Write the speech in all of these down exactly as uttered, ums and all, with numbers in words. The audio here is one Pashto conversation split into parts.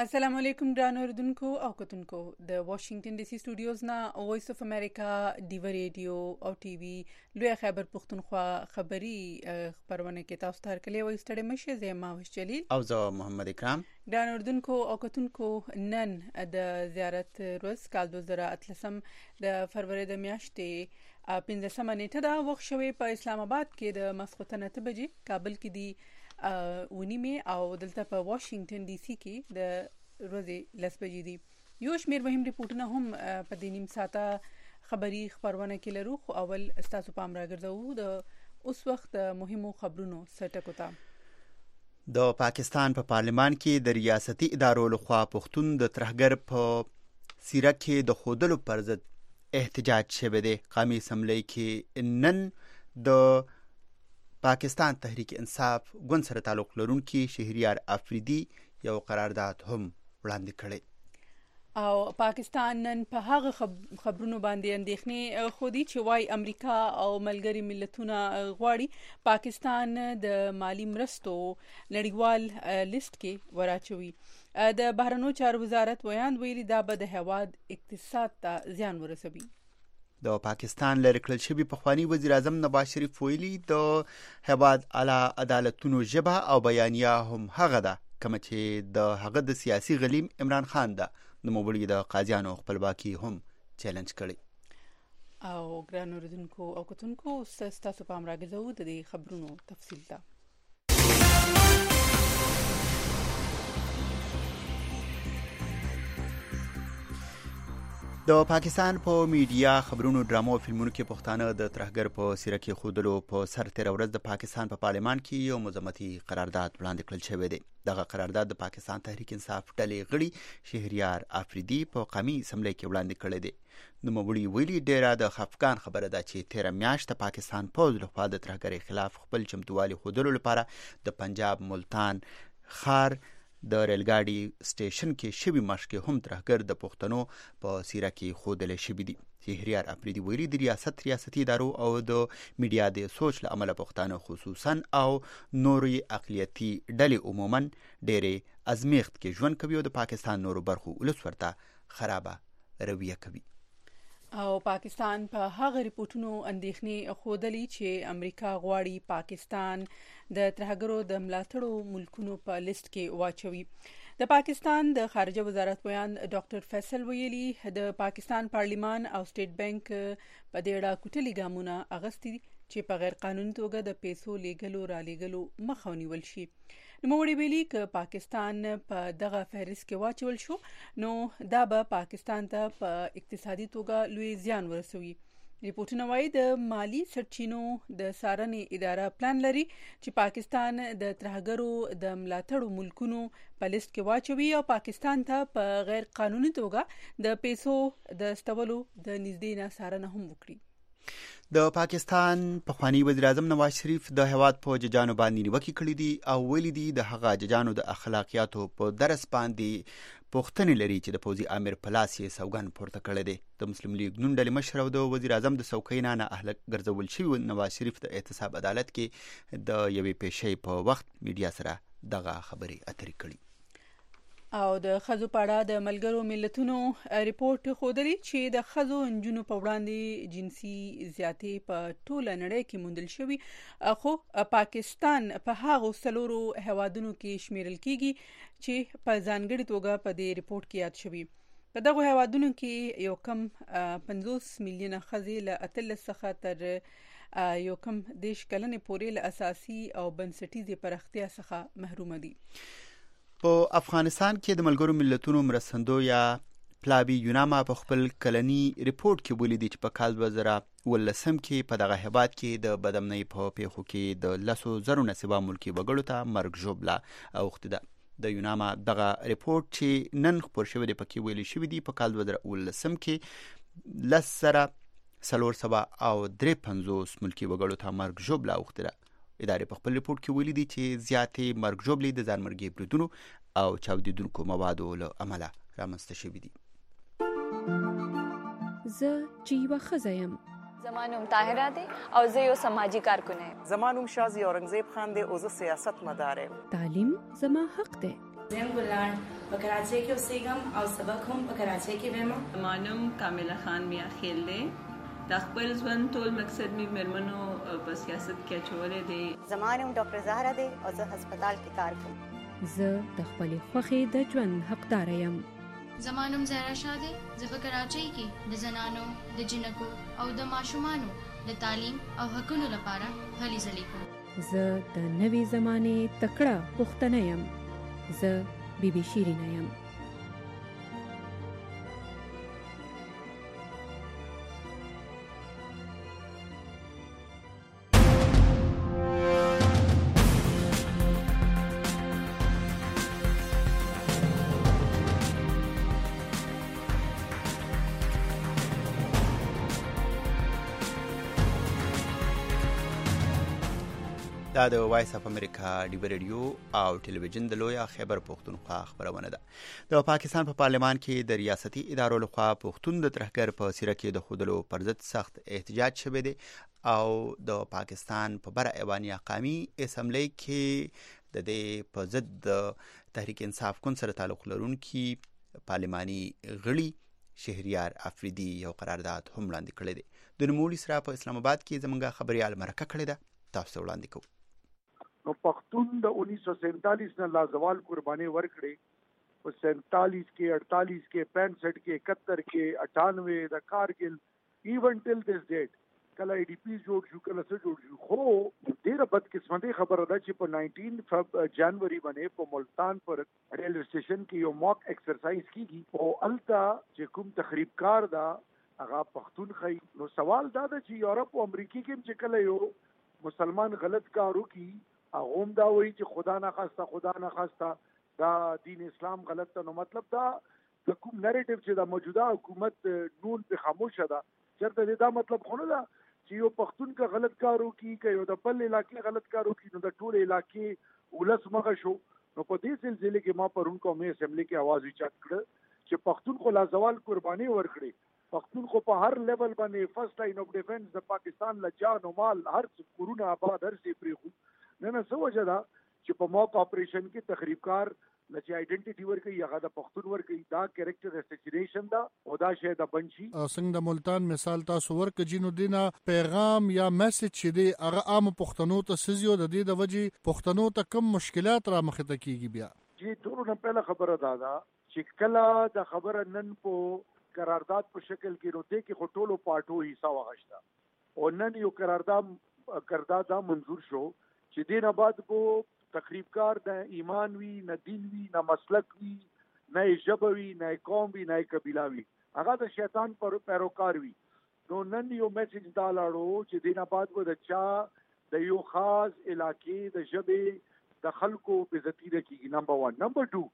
السلام علیکم ګران اوردونکو او کتونکو د واشنگټن ډي سي سټوډیوز نه وایس اف امریکا ډیو ریډیو او ټي وي لوی خبر پښتونخوا خبری خبرونه کې تاسو ته کلی وای ستړي مشه زه ما وش جلیل او زه محمد اکرام. ګران اوردونکو او کتونکو نن د زیارت روز کال دوه زره اتلسم د فروری د میاشتې پنځمه نیټه دا وخت شوی په اسلام آباد کې د مسخوتنه ته بجې کابل کې دی ونیمه او دلته په واشنگټن ډي سي کې د ورځې لس بجې دي. یو شمیر مهم ریپورتونه هم په دې نیم ساعته خبري خبرونه کې لرو، خو اول تاسو پام راګرځو د اوس وخت مهمو خبرونو سرټکو ته. د پاکستان په پا پارلمان کې د ریاستي ادارو لخوا پښتون د ترهګر په سیره کې د خودلو پر ضد احتجاج شوه دی. قومي اسمبلی کې نن د پاکستان تحریک انصاف ګوند سره تعلق لرونکي شهریار افریدي یو قرارداد هم وړاندې کړی او پاکستان نن په هغه خبرونو باندې اندېښنې خودي چې وايي امریکا او ملګری ملتونه غواړي پاکستان د مالی مرستو نړیوال لیست کې وراچوي. د بهرنیو چارو وزارت ویاند ویلي دا به د هواد اقتصاد ته زیان ورسوي. د پاکستان لری کړل شوی پخوانی وزیر اعظم نواز شریف ویلي د هواد اعلی عدالتونو ژبه او بیانیه هم هغه ده کوم چې د هغه د سیاسي غلیم عمران خان ده. د موبایل د قاضیانو خپلواکي هم چیلنج کړي. او ګران اوردونکو او کتونکو تاسو په امر راګرځو د دې خبرونو تفصیل ته. د پاکستان په میډیا خبرونو ډرامو او فلمونو کې پښتانه د ترهګر په سیره کې خودلو په سر تیر ورځ د پاکستان په پا پارلمان کې یو مذمتي قرارداد وړاندې کړل شوی دی. دغه قرارداد د پاکستان تحریک انصاف ډلې غړي شهریار افریدي په قومي اسمبلی کې وړاندې کړی دی. نو مبړي ویلي ډیره د خفقان خبره ده چې تیر میاشت پاکستان پوز لخوا د ترهګر خلاف خپل چمتووالي خودلو لپاره د پنجاب ملتان خار د ریلګاډي سټیشن کې شوی مشق هم ترهګر د پښتنو په سیره کې خودل شوی دی. شهریار افریدي ویلي د ریاست ریاستي ادارو او د میډیا د سوچ له عمله پښتانه خصوصا او نوري اقلیتي ډلې عموما ډېرې ازمیخت کې ژوند کوي او د پاکستان نورو برخو ولس ورته خرابه رویه کوي. او پاکستان په پا هغه ریپورتونو اندېښنې خودلی چې امریکا غواړي پاکستان د ترهګرو د ملاتړو ملکونو په لیست کې واچوي. د پاکستان د خارجه وزارت ویان ډاکټر فیصل ویلي د پاکستان پارلیمان او سټیټ بانک په دې اړه کوټلي ګامونه اغستي چې په غیر قانوني توګه د پیسو لیږلو را لیږلو مخه ونیول شي. نوموړي ویلي ک پاکستان په دغه فهرست کې واچول شو نو دا به پاکستان ته په اقتصادي توګه لوی زیان ورسوي. ریپورتونه وايي د مالی سرچینو د څارنې اداره پلان لري چې پاکستان د ترهګرو د ملاتړو ملکونو په لیست کې واچوي او پاکستان ته په غیر قانوني توګه د پیسو د استولو د نږدې نه څارنه هم وکړي. د پاکستان پخوانی وزیر اعظم نواز شریف د هواد په ججانو باندې نیوکه کړې دي او ویلي دي د هغه ججانو د اخلاقیاتو په درس باندې پوښتنې لري چې د پوځي امیر په لاس یې سوګند پورته کړی دی. د مسلم لیگ نون ډلې مشر او د وزیر اعظم د څوکۍ نه اهلک ګرځول شوی نواز شریف د احتساب عدالت کې د یوې پیشې په وخت میډیا سره دغه خبرې اترې کړي. او د خزو پاړه د ملګرو ملتونو ریپورت خودلی چې د خزو انجونو په وړاندې جنسي زیاتې په ټوله نړۍ کې موندل شوی، خو پاکستان په هغه سلورو هوادونو کې شمیرل کیږي چې په ځانګړي توګه په دې ریپورت کې یاد شوی. په دغه هوادونو کې یو کم پنځوس میلیونه خزې له اتلس څخه تر یو کم دیش کلنې پورې له اساسي او بنسټیزې پراختیا څخه محروم دي. په افغانستان کې د ملګرو ملتونو مرستندو یا پلاوی یوناما په خپل کلنی ریپورت کې ویلي دي چې په کال دوه زره ولسم کې په دغه هیواد کې د بدامنۍ په پیښو کې د لسو زرو نسبه ملکی وګړو ته مرګ ژوبله اوښتې ده. د یوناما دغه ریپورت چې نن خپور شوی دی پکې ویلي شوی دی په کال دوه زره ولسم کې لس زره څلور سوه او درې پنځوس ملکی وګړو ته مرګ ژوبله اوښتې ده. ادارې په خپل ریپورت کې ویلي دي چې زیاتې مرګ ژوبلې د ځانمرګي بریدونو او چاودیدونکو موادو له امله رامنځته شوي دي. زه چې یوه ښځه یم، زما نوم طاهره دی او زه یو سماجي کارکونه یم. زما نوم شازي اورنګزیب خان دی او زه سیاست مدار یم. تعلیم زما حق دی. زم ګلان په کراچۍ کې اوسېږم او سبق هم په کراچۍ کې وایم. مانم کامله خان میا خیل دی. د خپل ژوند ټول مقصد می مېرمنو په سیاست کې اچولی دی. زمانم ډاکټر زهرا دی او زه هسپتال کې کار کوم. زه د خپلې خوښې د ژوند حقدار یم. زمانم زهرا شاه دی. زه په کراچۍ کې د زنانو د جنکو او د ماشومانو د تعلیم او حقونو لپاره هلې ځلې کوم. زه د نوې زمانې تکړه پښتنه یم. زه بی بی شیرینه یم. دا د وایس اف امریکا ډیبر ریډیو او ټلویزیون د لویا خیبر پښتونخوا خبرونه ده. د پاکستان په پا پارلمان کې د ریاستي ادارو لخوا پښتون د ترهګر په سیره کې د خودلو پر ضد سخت احتجاج شوی دی او د پاکستان په بر ایواني قومي اسمبلی کې د دې په ضد د تحریک انصاف کون سره تعلق لرونکي پارلماني غړي شهریار افریدي یو قرارداد هم وړاندې کړی دی. د نوموړي سره په اسلام آباد کې زمونږ خبريال مرکه کړې ده، تاسو وړاندې کوو. نو پښتون د انیس سو سینتالیس نه لازوال قرباني ورکړي په سینتالیس کې اڑتالیس کې پینسٹھ کې اکہتر کې اٹھانوے د کارګل ایون ټل دس ډیټ کله ای ډی پی جوړ شو کله څه جوړ شو. خو ډیره بدقسمتي خبره ده چې په نائنټین جنوري باندې په ملتان پر ریلوے سټیشن کې یو موک ایکسرسایز کیږي او التا چې کوم تخریبکار دا هغه پښتون خي. نو سوال دا ده چې یورپ او امریکا کې چې کله یو مسلمان غلط کارو کی اغوم دا وایي چې خدا نه خواسته خدا نه خواسته دا دین اسلام غلط ته. نو مطلب دا د کوم نریټیو چې د موجوده حکومت نون په خاموشه ده چرته دا مطلب خو نه ده چې یو پښتون کا غلط کارو کی که یو د بل علاقې غلط کارو کی نو د ټول علاقې ولس مغه شو. نو په دې سلسله کې ما پرون قومي اسمبلی کې आवाज اوچت کړ چې پښتون خو لازوال قرباني ورکړي. پښتون خو په هر لیول باندې فرست لاین اف ډیفنس د پاکستان له جان او مال هر څه کورونه آباد هر څه پریخو. نه نه څه وجه ده چې په موک اپریشن کې تخریبکار لچې آئیډنټیټي ورکړي هغه د پښتون ورکړي دا کریکټر اساسینیشن دا او دا شی د بنشي. څنګه د ملتان مثال تاسو ورکړه جنو دینا پیغام یا میسج چې دی هغه عام پښتنو ته سزیو د دې د وجې پښتنو ته کم مشکلات را مخ ته کیږي. بیا جی ټول نه پهله خبره دا ده چې کله د خبره نن په قرارداد په شکل کې روته کې خټولو پاټو حصہ واغشتا او نن یو قرارداد قرارداد منظور شو چې دین آباد کو تخریبکار نه ایمان وی نه دین وی نه مسلک وی نه ژبه وی نه قوم وی نه قبیله وی هغه د شیطان پر پیروکار وی. نو نن یو میسج دا لاړو چې دین آباد کو د چا د یو خاص علاقې د ژبه د خلکو عزت کیږي. نمبر ون. نمبر ټو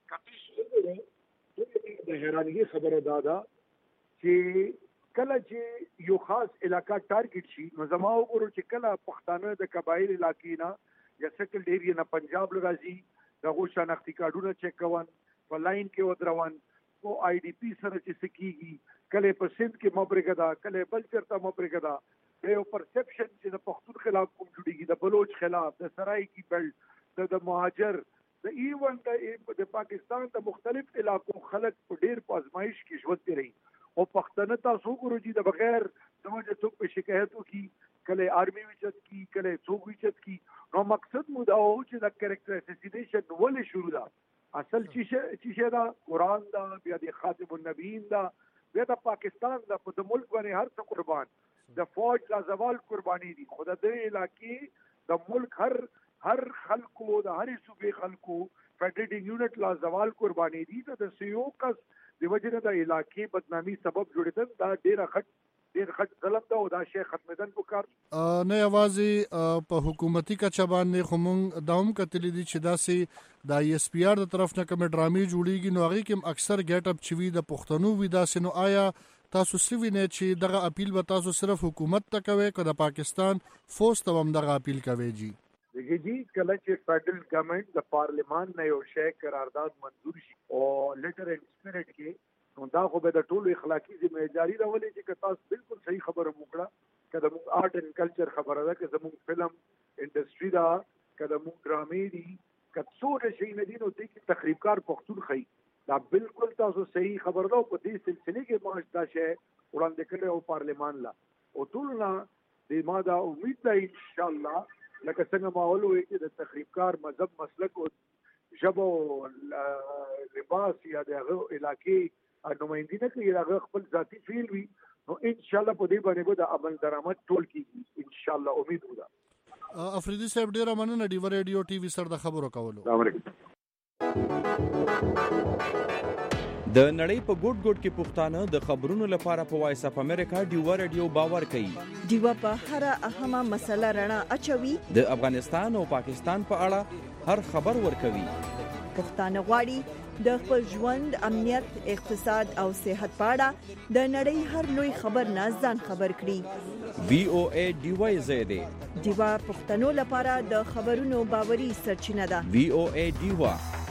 کپیش د حیرانګي خبره دا ده چې کله چې یو خاص علاقہ ټارګټ شي نو زما وګورو چې کله پښتانه د قبایل علاقې نه یا سیټلډ ایریا نه پنجاب لراځي دغه شناختی کارډونه چک کوون په لاین کې ودروون او آی ډی پی سره چې سکیږي کله په سند کې مبرګه دا کله بل چرته مبرګه دا یو پرسپشن چې د پښتون خلاف کوم جوړیږي د بلوچ خلاف د سرای کی بیلټ د مهاجر د ایون د پاکستان د مختلف علاقو خلک په ډیر پازمایش کې ژوند کوي او پښتنه تاسو ګورو چې د بغیر د وجه څوک په شکایتو کې کله آرمي وچت کی کله څوک وچت کی. نو مقصد مو دا و چې د کریکټر اساسینیشن ولې شروع ده. اصل چې چې دا قرآن دا بیا د خاتم النبیین دا بیا د پاکستان دا په د ملک باندې هر څه قربان د فوج لا زوال قربانی دي. خو د دې علاقې د ملک هر هر خلکو د هر صوبې خلکو فیډریټینګ یونټ لا زوال قربانی دي. د سیو کس د وجنه د علاقې بدنامي سبب جوړیدل دا ډیره خټ ډیر خټ ظلم ده او دا شی ختمېدل وکړ. نه یوازې په حکومتي کچه باندې خو مونږ دا هم کتلی دي چې داسې د ای اس پی آر د طرف نه کومې ډرامې جوړیږي نو هغې کې اکثر ګیټ اپ چې وي د پښتنو وي داسې. نو آیا تاسو څه وینئ چې دغه اپیل به تاسو صرف حکومت ته کوئ که د پاکستان فوج ته هم دغه اپیل کوئ؟ جی دیکھیے جی کله چې فیډرل ګورنمنت د پارلیمان نه یو شی قرارداد منظور شي او لیټر اینڈ سپیرټ کې نو دا خو به د ټولو اخلاقی ذمہ داری راولي چې تاسو بالکل صحیح خبره وکړه کله موږ آرټ اینڈ کلچر خبره ده که زموږ فلم انډستری دا کله موږ ډرامې دي کڅوړه شي نه دي نو دې کې تخریبکار پښتون خي دا بالکل تاسو صحیح خبر ده په دې سلسله کې ما دا شی وړاندې کړی او پارلمان لا او ټولنا د ما دا امید ده ان شاء الله لکه څنګه ما ولوي چې د تخریبکار مذهب مسلک او جبو لباس یا دغه علاقې نمائندګي نه کوي هغه خپل ذاتی فعل وي نو ان شاء الله په دې باندې به د عمل درآمد ټول کیږي ان شاء الله امید ودا افریدي صاحب ډیره مننه ډیو ریډیو ټي وي سره د خبرو کولو د نړۍ په ګوټ ګوټ کې پښتانه د خبرونو لپاره په وایس اف امریکا ډیو ریډیو باور کوي ډیو په هر اهمه مسله رڼا اچوي د افغانستان او پاکستان په اړه هر خبر ورکوي پښتانه غواړي د خپل ژوند امنیت اقتصاد او صحت په اړه د نړۍ هر لوی خبر نه ځان خبر کړي وی او ای ډیو زیاده ډیو پښتنو لپاره د خبرونو باوري سرچینه ده وی او ای ډیو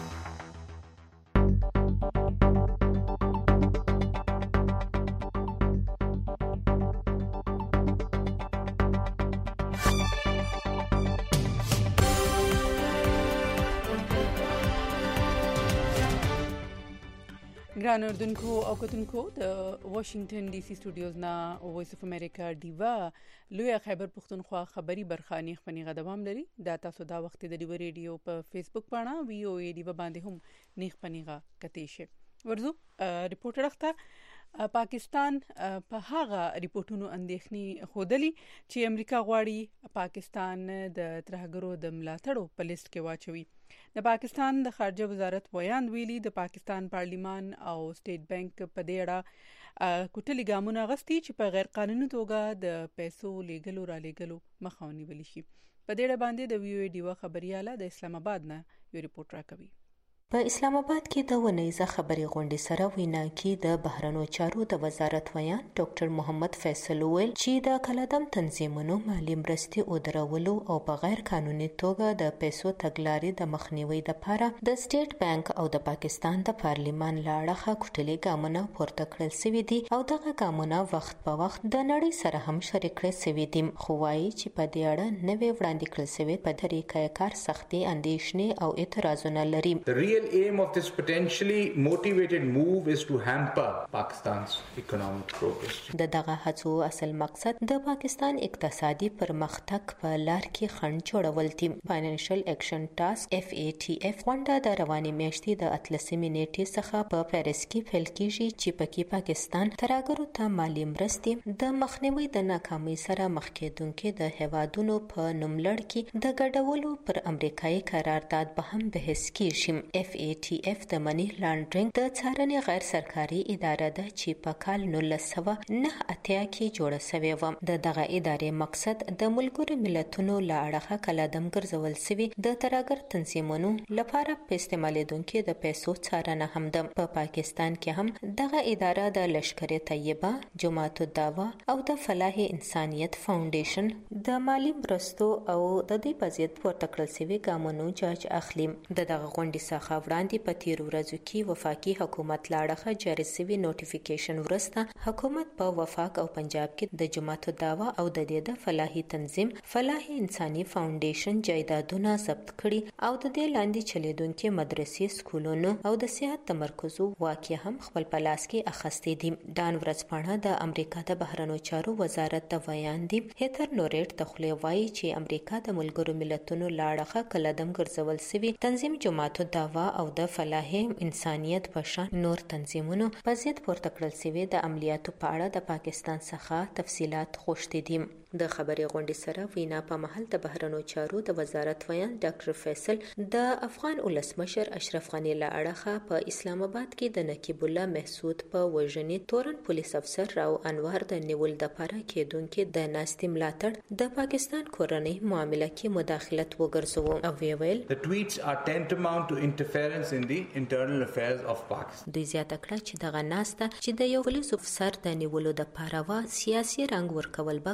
ګران اردوونکو او کتونکو د واشنگټن ډي سي سټوډیوز نا وایس اف امریکا ډیوا لوی خیبر پښتونخوا خبری برخانی خپنیغه دوام لري دا تاسو دا وخت د ډیوا ریډیو په فیسبوک باندې وی او ای ډیوا باندې هم نیخ پنیغه کتی شي ورزو ریپورټر اخته پاکستان په هغه ریپورتونو اندېښنې خودلی چې امریکا غواړي پاکستان د ترهګرو د ملاتړو په لیست کې واچوي د پاکستان د خارجه وزارت ویان ویلي د پاکستان پارلیمان او سټیټ بانک په دې اړه کوټلي ګامونه غستي چې په غیر قانوني توګه د پیسو لیږلو را لیږلو مخاوني ولي شي په دې اړه باندې د وی او ای ډیوا خبرياله د اسلام آباد نه یو ریپورت راکوي په اسلام آباد کې د ونیزه خبري غونډې سره وینا کې د بهرنیو چارو د وزارت ویان ډاکټر محمد فیصل ویل چې د کلادم تنظیمونو مالی مرستې او درولو او په غیر قانوني توګه د پیسو تګلارې د مخنیوي لپاره د سټیټ بانک او د پاکستان د پارلیمان لاړه کوټلي ګامونه پورته کړل سوي دي او دغه ګامونه وخت په وخت د نړۍ سره هم شریک کړل سوي دي خو وايي چې په دې اړه نوې وړاندې کړل سوي په طریقې کار سختي اندیشنې او اعتراضونه لري. The aim of this potentially motivated move is to hamper Pakistan's economic progress. د دغه هڅو اصل مقصد د پاکستان اقتصادي پرمختګ په لار کې خنډ جوړول دي. فاینانشل اکشن ټاسک اف ای ټی اف غونډه د رواني میاشتې د اتلسمې نیټې څخه په پیرس کې پیل کیږي چې پکې پاکستان ترهګرو ته مالی مرستې د مخنیوي د ناکامۍ سره مخ کېدونکو د هیوادونو په نوملړ کې د ګډولو پر امریکایي قرارداد به هم بحث کیږي. اف ای ټی اف د منی لانډرینګ د څارنې غیر سرکاري اداره ده چې په کال نولس سوه نهه اتیا کې جوړه شوې و. د دغه ادارې مقصد د ملګرو ملتونو له اړخه کلادم ګرځول شوی د ترهګر تنظیمونو لپاره په استعمالیدونکو د پیسو څارنه هم ده. په پا پاکستان کې هم دغه اداره د لشکر طیبه، جماعت الدعوه او د فلاح انسانیت فاونډیشن د مالی مرستو او د دې په ضد پورته کړل شوي ګامونو جاج اخلي. د دغه غونډې څخه وړاندې په تیرو ورځو کې وفاقي حکومت لاړه جاري شوی نوټیفیکیشن ورسته حکومت په وفاق او پنجاب کې د جماعت الدعوه او د دې د فلاحي تنظیم فلاح انساني فاونډیشن جایدادونه ضبط کړي او د دې لاندې چلیدونکو مدرسې، سکولونو او د صحت تمرکزو واقع هم خپل په لاس کې اخستې دي. ډان ورځپاڼه د امریکا د بهرنیو چارو وزارت د ویان دی هیتر نوریټ تخلی وایي چې امریکا د ملګرو ملتونو لاړه کلادم ګرځول شوی تنظیم جماعت الدعوه او د فلاح انسانیت په شان نور تنظیمونو په ضد پورته کړل شوی د عملیاتو په اړه د پاکستان څخه تفصيلات غوښتي دي. د خبري غونډې سره وینا په محل د بهرنیو چارو د وزارت ویان ډاکټر فیصل د افغان ولسمشر اشرف غنی له اړخه په اسلام آباد کې د نقیب الله محسود په وژنې تورن پولیس افسر راو انوار د نیول د لپاره کېدونکو د ناستې ملاتړ د پاکستان کورنۍ معاملې کې مداخلت وګرځوو او ویل The tweets are tantamount to interference in the internal affairs of Pakistan. دوی زیاته کړه چې دغه ناسته چې د یو پولیس افسر د نیولو د لپاره وا سیاسي رنګ ورکول به کله هم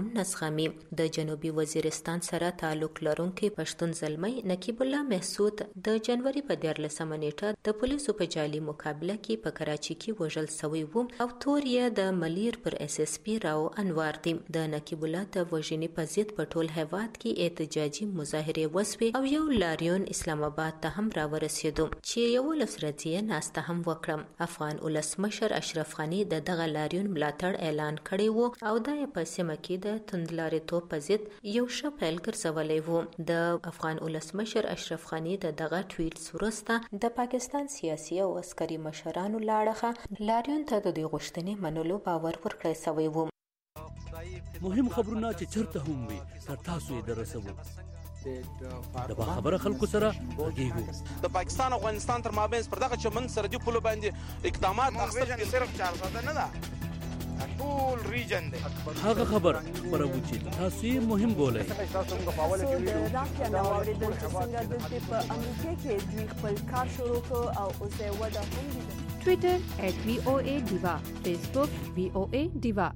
هم نسخامي. د جنوبي وزیرستان سره تعلق لرونکي پښتون زلمی نقیب الله محسود د جنوري په دیارلسمه نیټه د پولیسو په جالي مقابله کې په کراچي کې وژل شوی و او تور یې د ملیر پر اس اس پی راو انوار دی. د نقیب الله د وژنې په ضد په ټول هیواد کې احتجاجي مظاهرې وسوي او یو لاریون اسلام آباد ته هم راورسېدو چې یو لفظرځیه ناسته هم وکړم. افغان ولسمشر اشرف غنی د دغه لاریون ملاتړ اعلان کړی و او دا په سیمه کې د توندلاریتوب په ضد یو ښه پیل ګرځولی و. د افغان ولسمشر اشرف غنی د دغه ټویټ وروسته د پاکستان سیاسي او عسکري مشرانو لاړه لاریون ته د دوی غوښتنې منلو باور ورکړی شوی و. مهم خبرونه چې چرته هم وي تر تاسو یې درسوو. د باخبره خلکو سره غږیږو. د پاکستان او افغانستان تر مابین پر دغه چمن سرحدي پولو باندې اقدامات اخیستل صرف چار ساده نه ده، ټول ریجن دی. هغه خبر خبرو چې تاسو یې مهم بولئ. د رافیا نو اوریدل چې څنګه د په امریکا کې دوی خپل کار شروع کړ او اوس یې وده هم دي. ټویټر ایٹ وی او اے ډیوا، فیسبوک وی او اے ډیوا.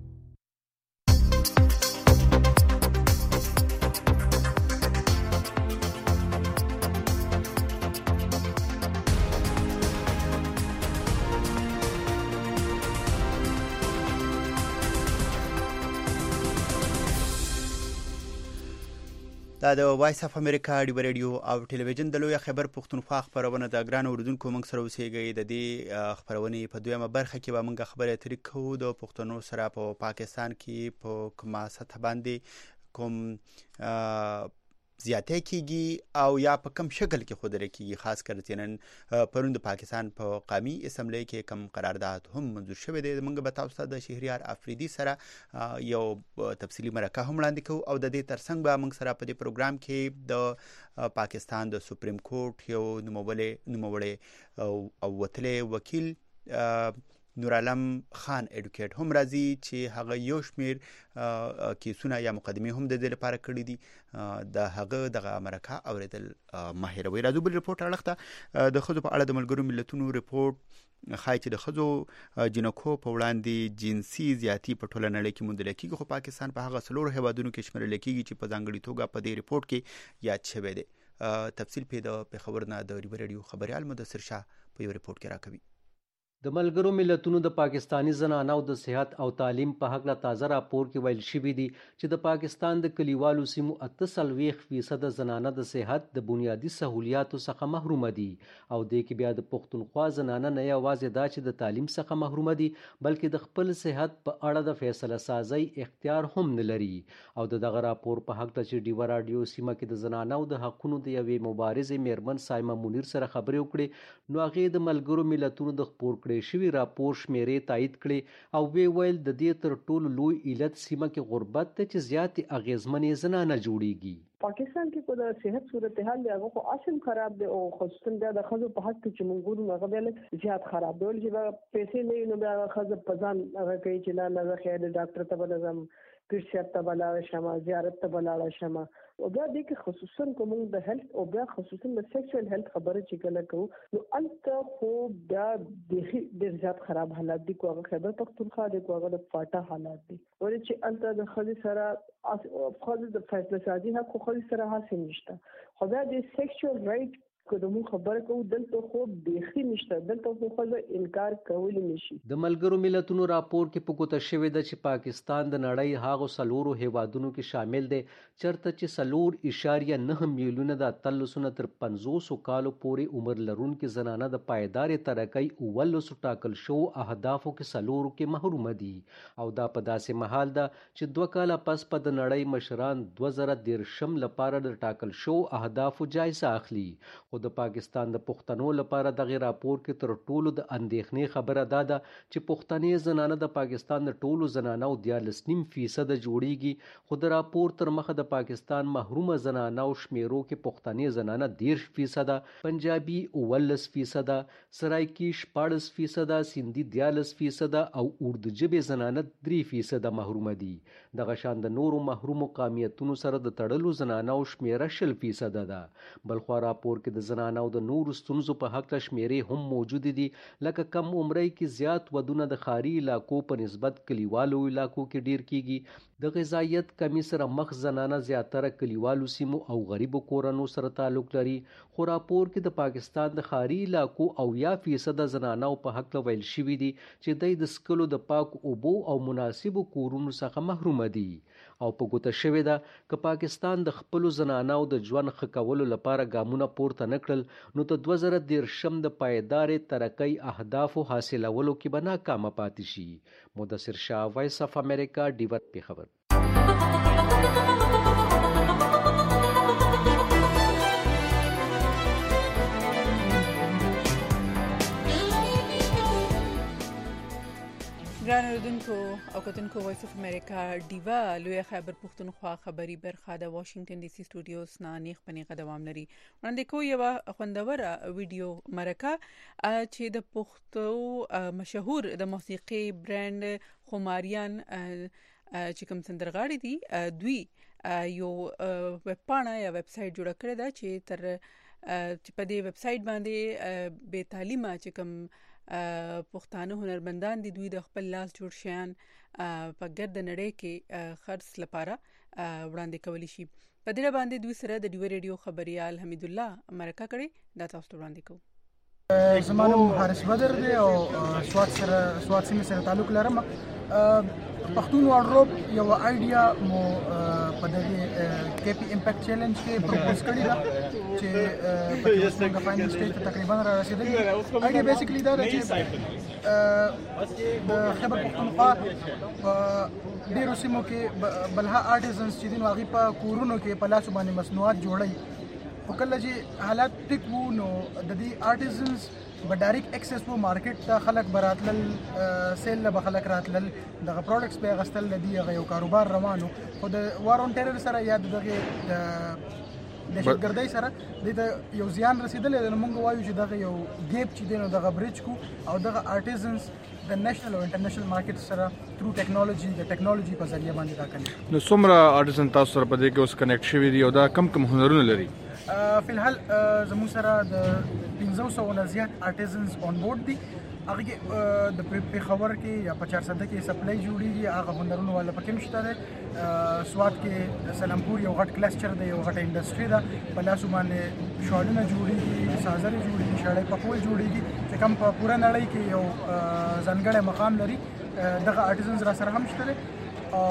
دا د وایس اف امریکا ډیو ریډیو او ټلویزیون د لوی خبر پښتونخوا خبرونه د ګران اوریدونکو موږ سره اوسېږي. د دې خبرونې په دویمه برخه کې به موږ خبرې اترې کوو د پښتنو سره په پا پاکستان کې په کومه سطح باندې کوم زیاتې کیږي او یا په کم شکل کې خودره کیږي. خاص کر چې نن پرون د پاکستان په قومي اسمبلی کې کم قرارداد هم منظور شوی دی. موږ به تاسو ته د شهریار افریدي سره یو تفصیلی مرکه هم وړاندې کوو او د دې ترڅنګ به موږ سره په دې پروګرام کې د پاکستان د سپریم کورټ یو نوموړی نوموړی او وتلی وکیل نورعالم خان ایډوکیټ هم راځي چې هغه یو شمیر کیسونه یا مقدمه هم د دې لپاره کړې دي. د هغه دغه مرکه اوریدل مه هیروئ. راځو بل رپورټ اړخته. د ښځو په اړه د ملګرو ملتونو رپورټ ښایي چې د ښځو جنکو په وړاندې جنسي زیاتی په ټوله نړۍ کې موندل کېږي، خو پاکستان په هغه څلورو هیوادونو کې شمېرل کېږي چې په ځانګړي توګه په دې رپورټ کې یاد شوی دی. تفصیل پې د پېښور نه د ریو ریډیو خبریال مدثر شاه په یو رپورټ کې راکوي. د ملګرو ملتونو د پاکستانی زنانو د صحت او تعلیم په حق له تازه راپور کې ویل شوی دی چې د پاکستان د کلیوالو سیمو اته څلوېښت فیصد زنانه د صحت د بنیادي سہولیاتو څخه محروم دي او د کې بیا د پښتونخوا زنانه نه یوازې دا چې د تعلیم څخه محروم دي بلکې د خپل صحت په اړه د فیصله سازي اختیار هم نه لري. او د دغه راپور په حق چې ډیوا رادیو سیمه کې د زنانو د حقونو د یوې مبارزې میرمن سایمه منیر سره خبرې وکړې نو هغه د ملګرو ملتونو د خپور شوی راپور شمیرې تایید کړي او وی ویل د دې تر ټولو لوی علت سیمه کې غربت ته چې زیاتې اغیزمنې زنانه جوړیږي. پاکستان کې کو د صحت صورتحال دی هغه خو اصل خراب دی او خصوصا د خزو په حق کې چې موږ هغه بل زیات خراب دی چې پیسې نه نو بیا خزو په ځان هغه کوي چې نه نه خیر ډاکټر ته بلځم پرشت ته بلاړ شمه زیارت ته بلاړ شمه او بیا د کې خصوصا کوم د هیلث او بیا خصوصا د سیکشوال هیلث خبره چې کله کوو نو الته خو بیا د زیات خراب حالات دي کوغه خبر پختونخوا د کوغه د فاټا حالات دي ورته چې الته د خزي سره خزي د فیصله سازي حق خو خزي سره حاصل نشته خو دا د سیکشوال رائټ کومو خبره کوو دلته خو بيخي نشته دلته خو خو انکار کولی نشي. د ملګرو ملتونو راپور کې په کوته شوی د چې پاکستان د نړۍ هغو سلورو هیوادونو کې شامل دی چرته چې سلور اشاریه نه میلیونه د اتلسونه تر پنځوس کالو پورې عمر لرونکو زنانه د پایداري ترقۍ اولسو ټاکل شو اهدافو کې سلورو کې محروم دي او دا په داسې محال ده چې دوه کاله پس په د نړۍ مشران دوه زره دیرشم لپاره د ټاکل شو اهدافو جایزه اخلي. د پاکستان د پښتنو لپاره دغه راپور کې تر ټولو د اندېښنې خبره دا ده چې پښتنې زنانه د پاکستان د ټولو زنانو دیارلس نیم فیصد جوړیږي خو د راپور تر مخه د پاکستان محرومه زنانو شمیرو کې پښتنې زنانه دیرش فیصد، پنجابي اولس فیصد، سرایکی شپاړس فیصد، سیندي دیارلس فیصد او اردو ژبې زنانه درې فیصد محروم دي. دغه شان د نورو محرومو قومیتونو سره د تړلو زنانو شمیره شل فیصد ده. بلخو راپور کې د زنانو د نورو ستونزو په حق شمیرې هم موجود دي، لکه کم عمرۍ کې زیات ودونه د ښاري علاقو په نسبت کلیوالو علاقو کې ډیر کیږي. د غذایت کمی سره مخ زنانه زیاتره کلیوالو سیمو او غریبو کورنو سره تعلق لري. خو راپور کې د پاکستان د ښاري علاقو اویا فیصد زنانو په حق ویل شوي دي چې دوی د څښلو د پاکو اوبو او مناسبو کورونو څخه محروم دي. او په ګوته شوې ده که پاکستان د خپلو زنانو د ژوند ښه کولو لپاره ګامونه پورته نه کړل نو د دوه زره دېرشم د پایدارې ترقۍ اهدافو حاصلولو کې به ناکامه پاتې شي. مدثر شاه، وایس اف امریکا، ډیوت، پېښور. ګران اوریدونکو او کتونکو، وایس اف امریکا ډیوا لوی خیبر پښتونخوا خبري برخه د واشنگټن ډي سي سټوډیوز نه نیغ پنیغه دوام لري. وړاندې کوو یوه خوندوره ویډیو مرکه چې د پښتو مشهور د موسیقي برند خماریان چې کوم سندرغاړي دي دوی یو ویب پاڼه یا ویب سایټ جوړه کړې ده چې تر چې په دې ویب سایټ باندې بې تعلیمه چې کوم پښتانه هنرمندان دي دوی د خپل لاس جوړ شیان په ګرد نړۍ کې خرڅ لپاره وړاندې کولی شي. په دې باندې دوی سره د ډیو ریډیو خبريال حمید الله مرکه کړې دا تاسو ته وړاندې کوم. زما نوم حارث بدر دی او سواد سره سواد سیمې سره تعلق لرم. پښتون واردروب یو آیډیا مو په دغه کې پی امپیکټ چیلنج کې پروپوز کړی دا چې په څنګه فاینل سټیج ته تقریبا را رسیدلی. آیډیا بیسیکلی دا ده چې د خیبر پښتونخوا په ډیرو سیمو کې بلها آرټیزنز چې دین واغې په کورونو کې په لاسو باندې مصنوعات جوړي. او کله چې حالات ټیک وو نو د دې آرټیزنز به ډایرکټ اکسس وو مارکیټ ته، خلک به راتلل سیل له به خلک راتلل دغه پروډکټس به اغوستل، د دې هغه یو کاروبار روانو. خو د وار اون ټیرر سره یا دغه دهشتګردۍ سره دې ته یو زیان رسېدلی دی. نو موږ وایو چې دغه یو ګیپ چې دی نو دغه بریج کو او دغه آرټیزنز د نېشنل او انټرنیشنل مارکیټ سره تھرو ټیکنالوژي د ټیکنالوژي په ذریعہ باندې دا کوي. نو څومره آرټیزن تاسو سره په دې کې اوس کنیکټ شوي دي او دا کم کم هنرونه لري؟ فی الحال زموږ سره د پنځه سوو نه زیات آرټیزنز آن بورډ دي. هغه کې د پېښور کې یا په چارسده کې سپلای جوړیږي، هغه هنرونه والا پکې مشته ده. سوات کې سلامپور یو غټ کلسټر دی، یو غټه انډسټري ده، په لاسو باندې شالونه جوړیږي، سازرې جوړیږي، شړۍ پکول جوړیږي چې کوم په پوره نړۍ کې یو ځانګړی مقام لري. دغه آرټیزنز را سره هم شته او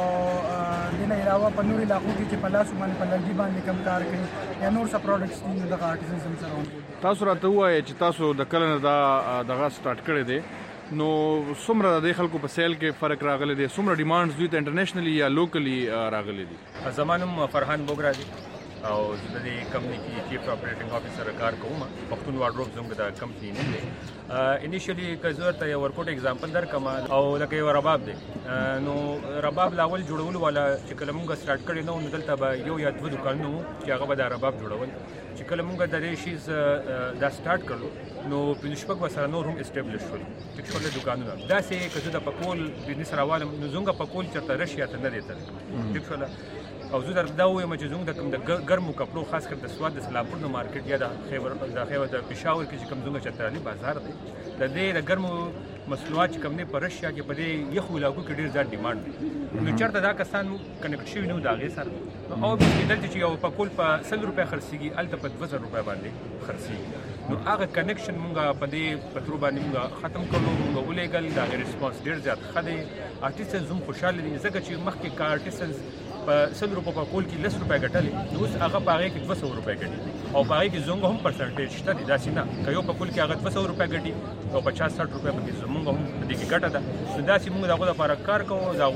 دینه علاوه په نور علاقو کې چې په لاسو باندې په لرګي باندې کم کار کوي یا نور څه پروډکټس دي نو دغه آرټیزنز هم سره هم. تاسو راته ووایئ چې تاسو د کله نه دا دغه سټارټ کړی دی نو څومره د خلکو په سیل کې فرق راغلی دی؟ څومره ډیمانډز دوی ته انټرنیشنلی یا لوکلی راغلی دي؟ زما نوم فرحان بوګرا دی او زه د دې کمپنۍ کې چیف اپریټینګ افیسر کار کوم. پښتون واردروب زموږ د کمپنۍ نوم دی. انیشلی که زه ورته یو ورکوټ اگزامپل درکړم او لکه یو رباب دی نو رباب لاول جوړولو والا چې کله موږ سټارټ کړی نو نو دلته به یو یا دوه دوکانونه وو چې هغه به دا رباب جوړول. چې کله موږ د دې شیز دا سټارټ کړو نو پنځه شپږ ورسره نور هم اسټابلیش شول ټیک شول دوکانونه. داسې که زه د پکول بزنس راوالم نو زموږ پکول چېرته رشیا ته نه دی تللی ټیک شوله. او زه درته دا ووایم چې زموږ د کوم د ګرمو کپړو خاص کر د سواد د سلامپور د مارکیټ یا د خیبر د خیبر د پېښور کې چې کوم زموږ چترالي بازار دی د دې د ګرمو مصنوعات چې کوم دی په رشیا کې په دې یخو علاقو کې ډېر زیات ډیمانډ دی. نو چېرته دا کسان کنیکټ شوي نه وو د هغې سره او دلته چې یو پکول په سل روپۍ خرڅېږي هلته په دوه زره روپۍ باندې خرڅېږي. نو هغه کنیکشن مونږ په دې په ترو باندې مونږ ختم کړو، مونږ ولیږل، د هغې ریسپانس ډېر زیات ښه دی. آرټیسټنز هم خوشحاله دي ځکه چې مخکې که آرټیسټنز په سل روپو په کول کې لس روپۍ ګټلې نو اوس هغه په هغې کې دوه سوه روپۍ ګټي او په هغې کې زموږ هم پرسنټیج شته دي. داسې نه که یو په کول کې هغه دوه سوه روپۍ ګټي او پچاس ساټ روپۍ پکې زموږ هم په دې کې ګټه ده. نو داسې مونږ د هغو دپاره کار کوو، د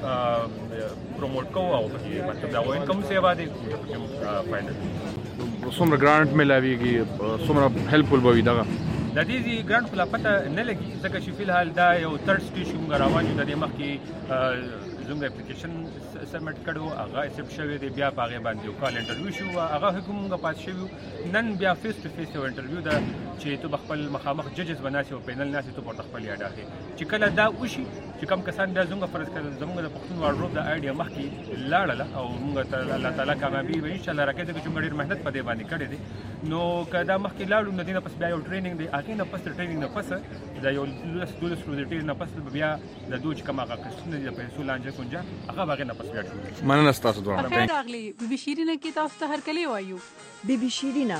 هغو پروموټ کوو او پکې مطلب د هغو انکم سیوا دی فایده. څومره ګرانټ میلاویږي، څومره هیلپفل به وي دغه؟ د دې ګرانټ خو لا پته نه لګي ځکه چې فی الحال دا یو ترډ سټیج موږ روان یو. د دې مخکې زموږ اپلیکیشن سبمټ کړو هغه ایکسپټ شوی دی بیا په هغه باندې یو کال انټرویو شو هغه حکومت پات شوی نن بیا فیس ټو فیس یو انټرویو ده چې تو خپل مخامخ ججز بناسي او پینل ناسي تو په خپل یاد اخی چې کله دا وشي چې کم کسان بیا زموږ فرض کړل زموږ د پښتون واردروب د ایډیا مخکې لاړه او موږ ته الله تعالی کامیابی وي ان شاء الله راکې چې موږ ډیر مهنت په دې باندې کړی دي نو کدا مخکې لاړو نو دینه پس بیا یو ټریننګ دی هغه نه پس ټریننګ نه پس دا یو لس دولس ورځې نه پس بیا د دوج کما هغه قسم دی په پیسو لانجه کونجه هغه هغه نه پس بیا شو مننه تاسو دوه خیر اغلی بي بي شيرینه کې تاسو ته هر کلی وایو بي بي شيرینه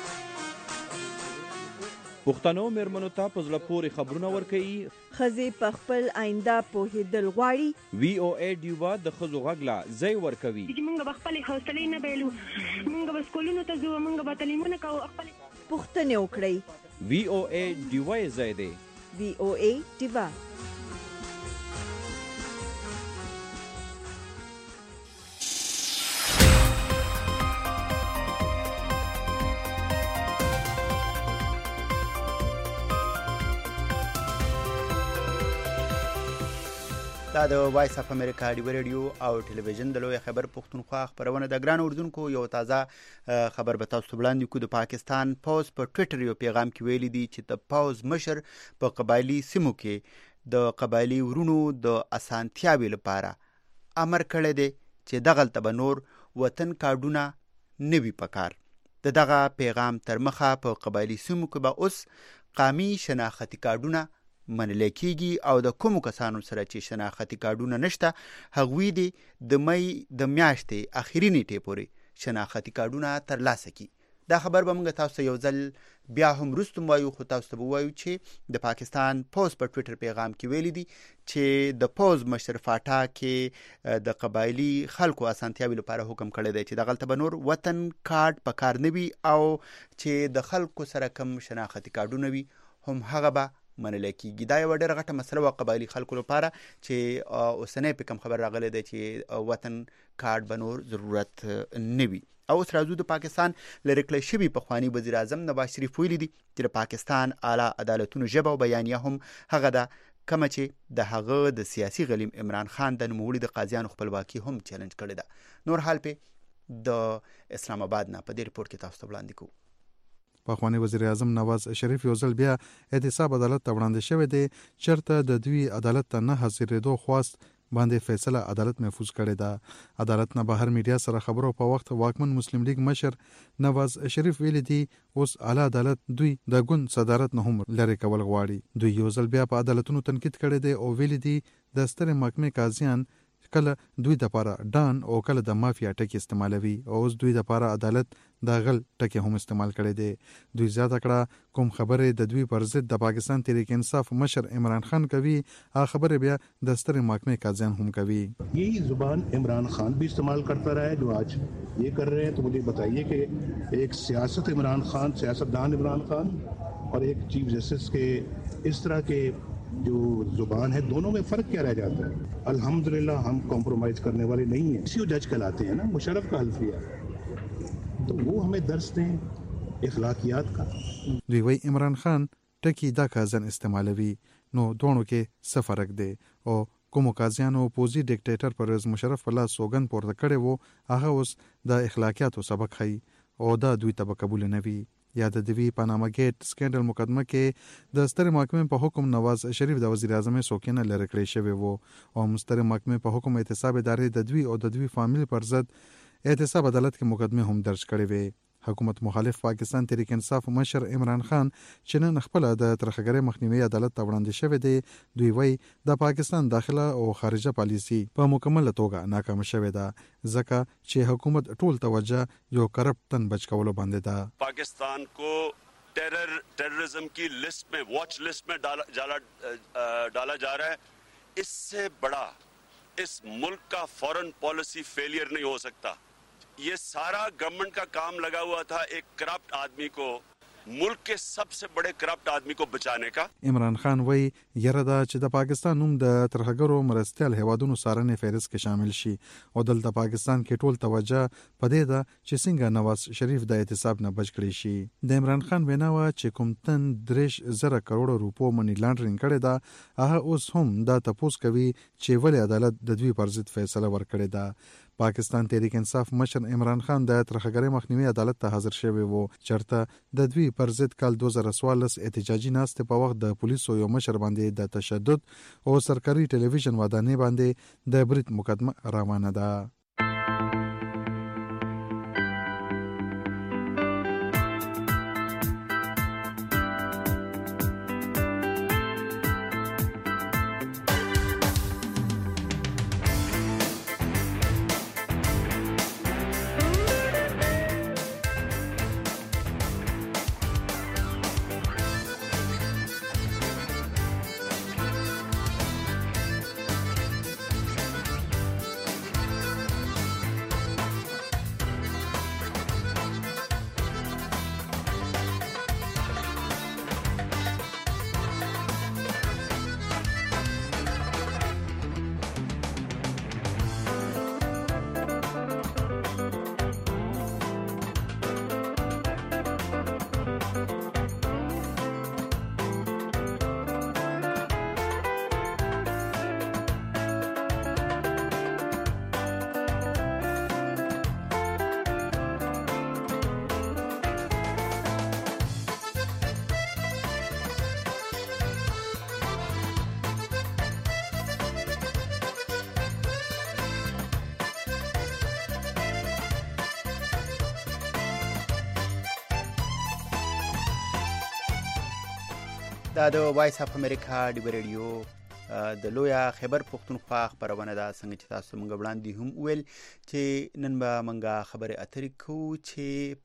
پښتنو مېرمنو ته په زړه پورې خبرونه ورکوي ښځې په خپل آینده پوهېدل غواړي وی او ای ډیوا د ښځو غږ لا ځای ورکوي چې موږ به خپلې حوصلې نه بایلو موږ به سکولونو ته ځو موږ به تعلیمونه کوو خپلې پوښتنې وکړئ وی او ای ډیوا یې ځای دی وی او ای ډیوا دا د وایس اف امریکا دی ریډیو او ټلویزیون د لوی خبر پښتونخوا خبرونه د ګران اردوونکو یو تازه خبر به تاسو وړاندې کو د پاکستان پوز په ټوئیټر یو پیغام کې ویلي دی چې د پوز مشر په قبایلی سیمو کې د قبایلی ورونو د اسانتیاوي لپاره امر کړی دی چې دغلته به نور وطن کارډونه نوي پکار د دغه پیغام تر مخه په قبایلی سیمو کې به اوس قامي شناختی کارډونه منل کېږي او د کومو کسانو سره چې شناختی کارډونه نشته هغوی دي د مې د میاشتې اخیری نیټې پورې شناختی کارډونه ترلاسه کړي دا خبر به موږ تاسو یو ځل بیا هم وروسته وایو خو تاسو ته وایو چې د پاکستان پوز په ټوئیټر پیغام کې ویلي دي چې د پوز مشر فاټا کې د قبایلی خلکو اسانتیاوي لپاره حکم کړی دی چې دغلته به نور وطن کارت په کار نه وي او چې د خلکو سره کم شناختی کارډونه وي هم هغه به منل کېږي دا یو ډېره غټه مسله وه قبایلي خلکو لپاره چې اوسنی په کوم خبر راغلی دی چې وطن کارت به نور ضرورت نه وي او اوس راځو د پاکستان لرې کړی شوي پخواني وزیر اعظم نواز شریف ویلي دي چې د پاکستان اعلی عدالتونو ژبه او بیانیه هم هغه ده کومه چې د هغه د سیاسي غلیم عمران خان د نوموړي د قاضیانو خپلواکي هم چیلنج کړې ده نور حال په د اسلام آباد نه په دې رپورټ کې تاسو ته وړاندې کوو پخوانی وزیر اعظم نواز شریف یو ځل بیا احتساب عدالت ته وړاندې شوی دی چرته د دوی عدالت ته نه حاضرېدو خواست باندې فیصله عدالت محفوظ کړې ده عدالت نه بهر میډیا سره خبرو په وخت واکمن مسلم لیگ مشر نواز شریف ویلي دی اوس اعلی عدالت دوی د ګوند صدارت نه هم لری کول غواړي دوی یو ځل بیا په عدالتونو تنقید کړی دی او ویلي دی د ستر محکمې قاضیان کله دوی د لپاره ډان او کله د مافیا ټکی استعمالوي او اوس دوی د لپاره عدالت د غل ټکی هم استعمال کړي دي دوی زیاته کړه کوم خبره د دوی پر ضد د پاکستان تحریک انصاف مشر عمران خان کوي هغه خبره بیا د ستر محکمې قاضیان هم کوي یہی زبان عمران خان بھی استعمال کرتا رہا ہے جو آج یہ کر رہے ہیں تو مجھے بتائیے کہ ایک سیاست عمران خان سیاستدان عمران خان اور ایک چیف جسٹس کے اس طرح کے جو زبان ہے دونوں میں فرق کیا رہ جاتا ہے الحمدللہ ہم کمپرومائز کرنے والے نہیں ہیں اسی جج کہلاتے ہیں نا مشرف کا حلفیہ تو وہ ہمیں درس دیں اخلاقیات کا دوی وی عمران خان ټکی دا کازن استعمالوي نو دوړو کې څه فرق دی او کوم قاضیانو پوزي ډیکټیټر پرویز مشرف په لاس سوګن پورته کړی وو هغه اوس د اخلاقیاتو سبق خي او دا دوی ته قبول نه وي یا د دوی پاناما ګیټ سکینډل مقدمه کې د ستر محکمې په حکم نواز شریف د وزیر اعظم سوکینه لری کړی شوی وو او مستر محکمې په حکم احتساب ادارې د دوی او د دوی فامیل پر ضد احتساب عدالت کې مقدمه هم درج کړې وي حکومت مخالف پاکستان تحریک انصاف مشر عمران خان چې نن خپل د ترخګری مخنیوي عدالت ته وړاندې شوی دی دوی وایي د پاکستان داخله او خارجه پالیسی په مکمل توګه ناکام شوی ده ځکه چې حکومت ټول توجه یو کرپټ تن بچ کولو باندې ده پاکستان کو terror terrorism की list में watch list में डाला डाला, डाला जा रहा है इससे बड़ा इस मुल्क का फॉरेन पॉलिसी फेलियर नहीं हो सकता ये सारा गवर्नमेंट का काम लगा हुआ था एक करप्ट आदमी को मुल्क के सबसे बड़े करप्ट आदमी को बचाने का। عمران خان وی یره دا چې د پاکستان نوم د ترهګرو مرستیال هیوادونو سارنې فهرست کې شامل شي او دلته پاکستان کې ټول توجه پدې ده چې څنګه نواز شریف د احتساب نه بچ کړي شي. د عمران خان ویناوه چې کوم تن درش زره کروڑ روپو منی لانډرینګ کړي دا هغه اوس هم دا تپوس کوي چې ولې عدالت د دوی پر ضد فیصله ورکړي ده. پاکستان تحریک انصاف مشر عمران خان د ترهګرۍ مخنیوي عدالت ته حاضر شوی وو چرته د دوی پر ضد کال دوه زره څوارلس احتجاجي ناستې په وخت د پولیسو یو مشر باندې د تشدد او سرکاري ټلویزیون ودانۍ باندې د برید مقدمه روانه ده. دا د وایس اف امریکا د ریډیو د لویا خیبر پښتونخوا خبرونه ده. څنګه چې تاسو موږ وړاندې هم ویل چې نن به موږ خبرې اترې کوو چې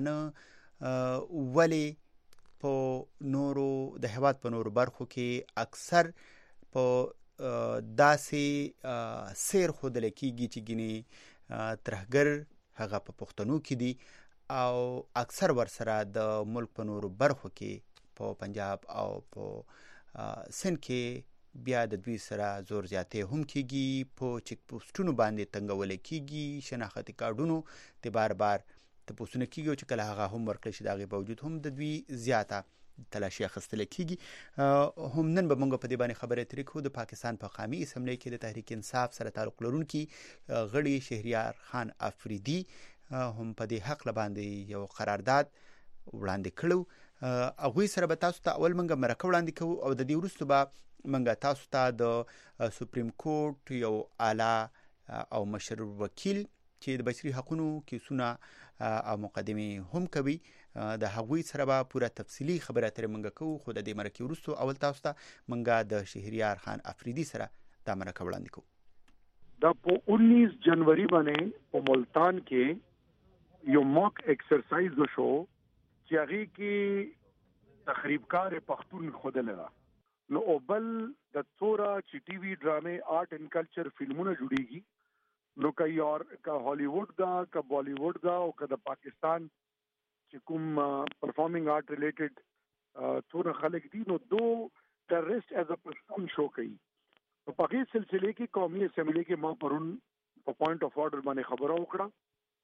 پښتانه ولې په نورو د هیواد په نورو برخو کې اکثر په داسې سیر ښودل کېږي چې ګینې ترهګر هغه په پښتنو کې دي او اکثر ورسره د ملک په نورو برخو کې په پنجاب او په سند کې بیا د دوی سره زور زیاتې هم کېږي، په چیک پوسټونو باندې تنګول کېږي، شناختي کارډونو ته بار بار تپوسونه کېږي چې کله هغه هم ورکړي شي د هغې باوجود هم د دوی زیاته تلاشي اخیستل کېږي. هم نن به موږ په دې باندې خبرې اترې کوو. د پاکستان په قومي اسمبلۍ کې د تحریک انصاف سره تعلق لرونکي غړي شهریار خان افریدي هم په دې حق باندې یو قرارداد وړاندې کړو. هغوی سره به تاسو ته اول موږ مرکه وړاندې کوو او د دې وروسته به موږ تاسو ته د سپریم کورټ یو اعلی او مشر وکیل چې د بشري حقوقو کیسونه او مقدمه هم کوي د هغوی سره به پوره تفصیلی خبره اترې موږ کوو. خو د دې مرکې وروسته اول تاسو ته موږ د شهریار خان افریدي سره دا مرکه وړاندې کوو. دا په انیس جنوري باندې په ملتان کې یو موک ایکسرسایز وشو چې هغه کې تخریبکار پښتون خوده لرا نو او بل د څورا چې ټي وي ډرامې آرټ اینڈ کلچر فلمونه جوړیږي نو کای اور کا هالیوډ دا کا بالیوډ دا او کا د پاکستان چې کوم پرفارمینګ آرټ ریلیټډ څورا خلک دي نو دو ټیرریسټ ایز ا پرسن شو کوي. په پاکستان سلسله کې قومي اسمبلی کې ما پرون په پوینټ اف آرډر باندې خبرو وکړه.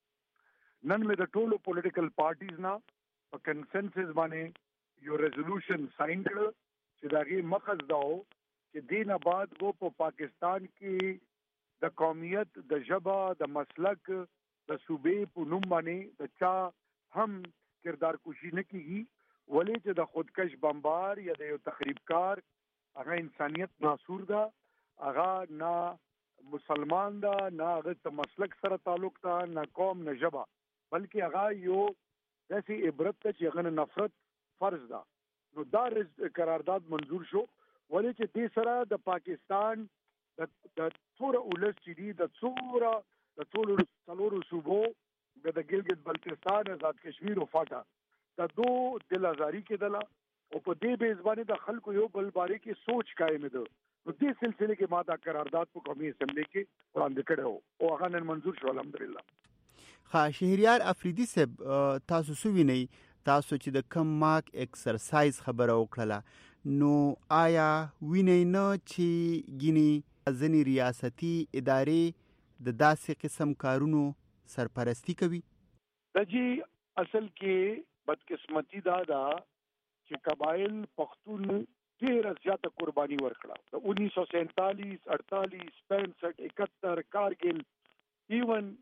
نن مې د ټولو پولیټیکل پارټیز نه په کنسنسس باندې یو ریزولوشن ساين کړ چې داغي مقصد دا و چې دینه بعد وو په پاکستان کې د قومیت د ژبه د مسلک د صوبې په نوم باندې د چا هم کردار کوشي نه کیږي ولې چې د خودکش بمبار یا د یو تخریبکار هغه انسانیت ناسور ده، هغه نه مسلمان ده، نه هغه ته مسلک سره تعلق ده، نه قوم نه ژبه، بلکې هغه یو داسې عبرت ته چې هغه نفرت فرض ده. نو دا قرارداد منظور شو ولې چې دې سره د پاکستان د څوره ولس چې دي د څوره د ټولو څلورو صوبو د ګلګت بلتستان، آزاد کشمیر او فاټا د دو دل ازاری کېدله او په دې بیس باندې د خلکو یو بل باره کې سوچ قائم ده. نو دې سلسله کې ما دا قرارداد په قومي اسمبلی کې وړاندې کړو او هغه نن منظور شو الحمدلله. ها شهریار افریدي صاحب تاسو سو وینئ تاسو چې د کم ماک ایکسرسایز خبره وکړه نو آیا وینئ نه چې ګینی ځینې ریاستي ادارې د داسې قسم کارونو سرپرستی کوي؟ دجی اصل کې بدقسمتی دا دا چې قبایل پښتون ډېره زیاته قرباني ورکړه د انیس سو سینتالیس اڑتالیس پینسٹھ اکہتر کارګل ایون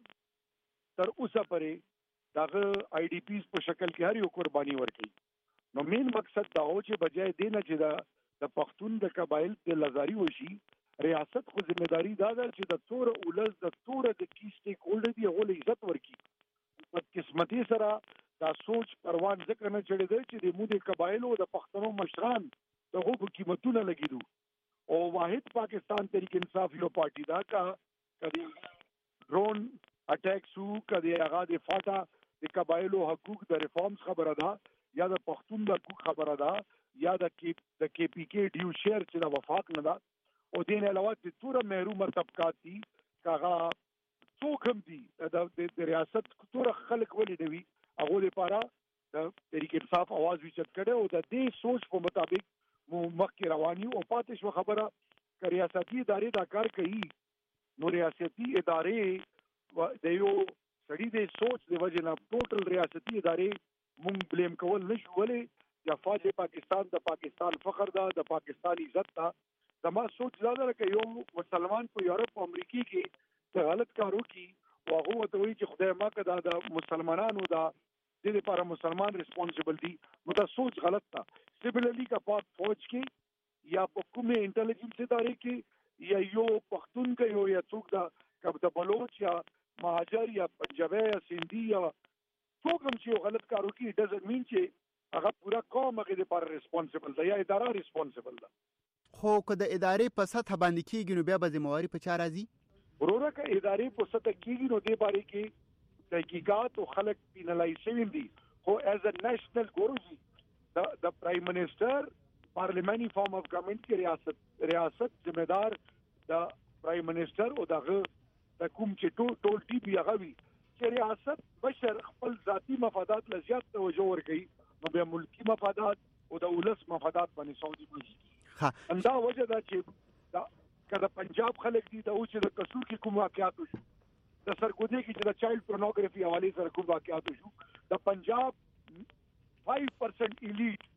تر اوسه پرې دغه آی ډی پیز په شکل کې هر یو قرباني ورکړي نو مین مقصد دا و چې بجای دی نه چې دا د پښتون د قبایل د لزاري وشي ریاست خو ذمہداری دا ده چې د تور اولز د تور د کی سټیک هولډر دی هغه عزت ورکړي په قسمتي سره دا سوچ پروان ځکه نه چړې دی چې د مودې قبایلو د پښتنو مشران دغه په قیمتونه لګیدو او واحد پاکستان تحریک انصاف یو پارټي دا کا کدي ډرون اٹیک سو کدي هغه د فاټا د قبایلو حقوق د ریفارمز خبره ده یا د پښتون د حقوق خبره ده یا د کی د کی پی کې ډیو شیر چې د وفاق نه ده او دین علاوه د تور محروم طبقات دي کاغه څوک هم دي د ریاست تور خلک ولې دی هغه لپاره د تحریک انصاف आवाज وچت کړي او د دې سوچ په مطابق مو مخکې رواني او پاتې شو خبره ک ریاستي ادارې دا کار کوي نو ریاستي ادارې د یو سړي د سوچ د وجه نه ټوټل ریاستي ادارې مونږ بلیم کول نشو ولې یا فاج پاکستان د پاکستان فخر ده د پاکستان عزت ده زما سوچ دا ده چې یو مسلمان په یورپ او امریکا کې څه غلط کارو کی او هغه ته وایي چې خدای ما کدا د مسلمانانو دا د لپاره مسلمان ریسپانسیبل دي نو دا سوچ غلط ده سیملرلی کا پاک فوج کې یا په کومه انټيليجنس ادارې کې یا یو پښتون کې یو یا څوک دا کب د بلوچ یا مهاجر یا پنجابی یا سندھی یا څوک هم چې غلط کارو کی ډزنټ مین چې هغه پورا قوم هغه لپاره ریسپانسیبل ده یا اداره ریسپانسیبل ده خو که د ادارې په سطح باندې کېږي نو بیا به ذمہواری په چا راځي؟ وروره که ادارې په سطح کېږي نو دې باره کې تحقیقات او خلک پینلایز شوي دي خو ایز ا نیشنل ګورو د پرایم منسٹر پارلیمانی فارم اف گورنمنٹ کې ریاست ریاست ذمہ دار د پرایم منسٹر او دغه د کوم چې ټول ټول ټي بي هغه وي چې ریاست بشر خپل ذاتی مفادات له زیات توجه ورکړي نو بیا ملکی مفادات او د ولس مفادات باندې سعودي کوي اندا وجه دا چې دا کله پنجاب خلک دي دا او چې د قصور کې کوم واقعات وشو د سرګودي کې چې د چایلډ پورنوګرافي حواله سره کوم واقعات وشو د پنجاب پنځه پرسنټ الیټ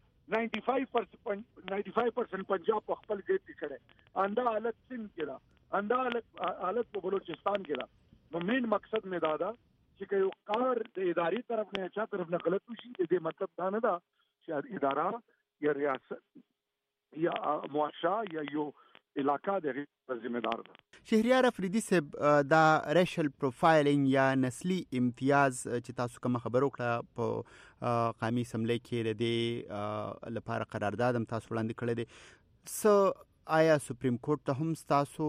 نائنٹی فائیو پرسنٹ پنجاب په خپل ګټ کې کړي اندا حالت سند کې دا اندا حالت په بلوچستان کې دا نو مین مقصد مې دا دا چې یو کار د اداري طرف نه چا طرف نه غلط وشي د دې مطلب دا نه دا چې اداره یا ریاست یا معاشره یا یو علاقہ د ذمہ دار ده. شهریار افریدي صاحب دا ریشل پروفایلینګ یا نسلی امتیاز چې تاسو کوم خبرو کړه په قومي اسمبلی کې د دې لپاره قرارداد هم تاسو وړاندې کړی دی س آیا سپریم کورټ ته هم تاسو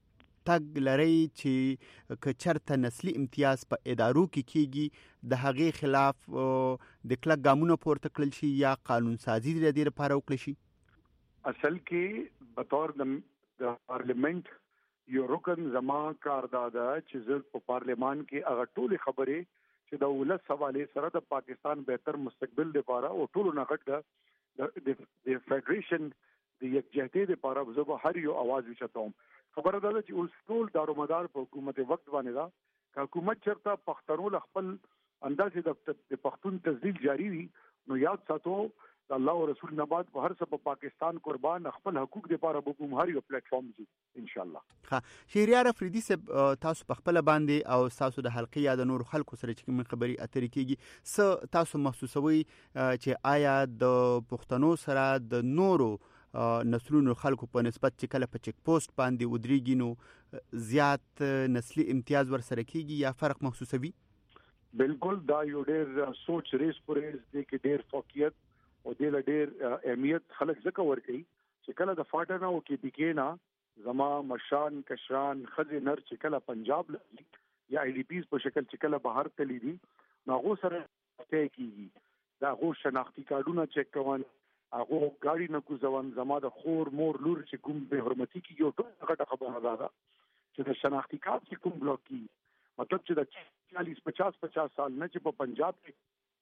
تګ لري چې کچرته نسلی امتیاز په ادارو کې کیږي د هغې خلاف د کلک ګامونه پورته کړل شي یا قانون سازي د دې لپاره وکړل شي؟ اصل کې بطور د پارلیمنت یو رکن زما کار دادا چې زه په پارلیمان کې هغه ټول خبرې چې د ولس حواله سره د پاکستان بهتر مستقبل لپاره او ټول نه غټ د فدریشن د یکجهتۍ لپاره زه هر یو आवाज وچتوم خبره ده چې اوس ټول دارومدار په حکومت وخت باندې دا حکومت چرته پښتنو خپل اندازې د پښتون تسدید جاری وي نو یاد ساتو الله او رسول نه بعد په هر څه په پاکستان قربان خپل حقوق لپاره به کوم هر یو پلیټ فارم دي ان شاء الله. ها شهریار افریدي صاحب تاسو په خپل باندې او تاسو د حلقې یا د نور خلکو سره چې کوم خبري اترې کیږي س تاسو محسوسوي چې آیا د پښتنو سره د نورو نسلونو خلکو په نسبت چې کله په چک پوسټ باندې ودرېږي نو زیات نسلی امتیاز ور سره کیږي یا فرق محسوسوي؟ بالکل دا یو ډېر سوچ ریس پرېز دی کې ډېر فوقیت او د ډېر اهمیت خلک ځکه ورکړي چې کله د فاټنه او کې بګینا زما مشان کشران خځې نر چې کله پنجاب لګي یا ای ډی پیز په شکل چې کله بهر تللی دي نو هغه سره طے کیږي دا هغه شناختی کارډونه چک کوون هغه ګاډي نه کوزون زما د خور مور لور چې کوم به حرمتي کیږي او ټول هغه خبره ده چې د شناختی کارت چې کوم بلاک کی مطلب چې د چالیس پچاس پچاس سال نه چې په پنجاب کې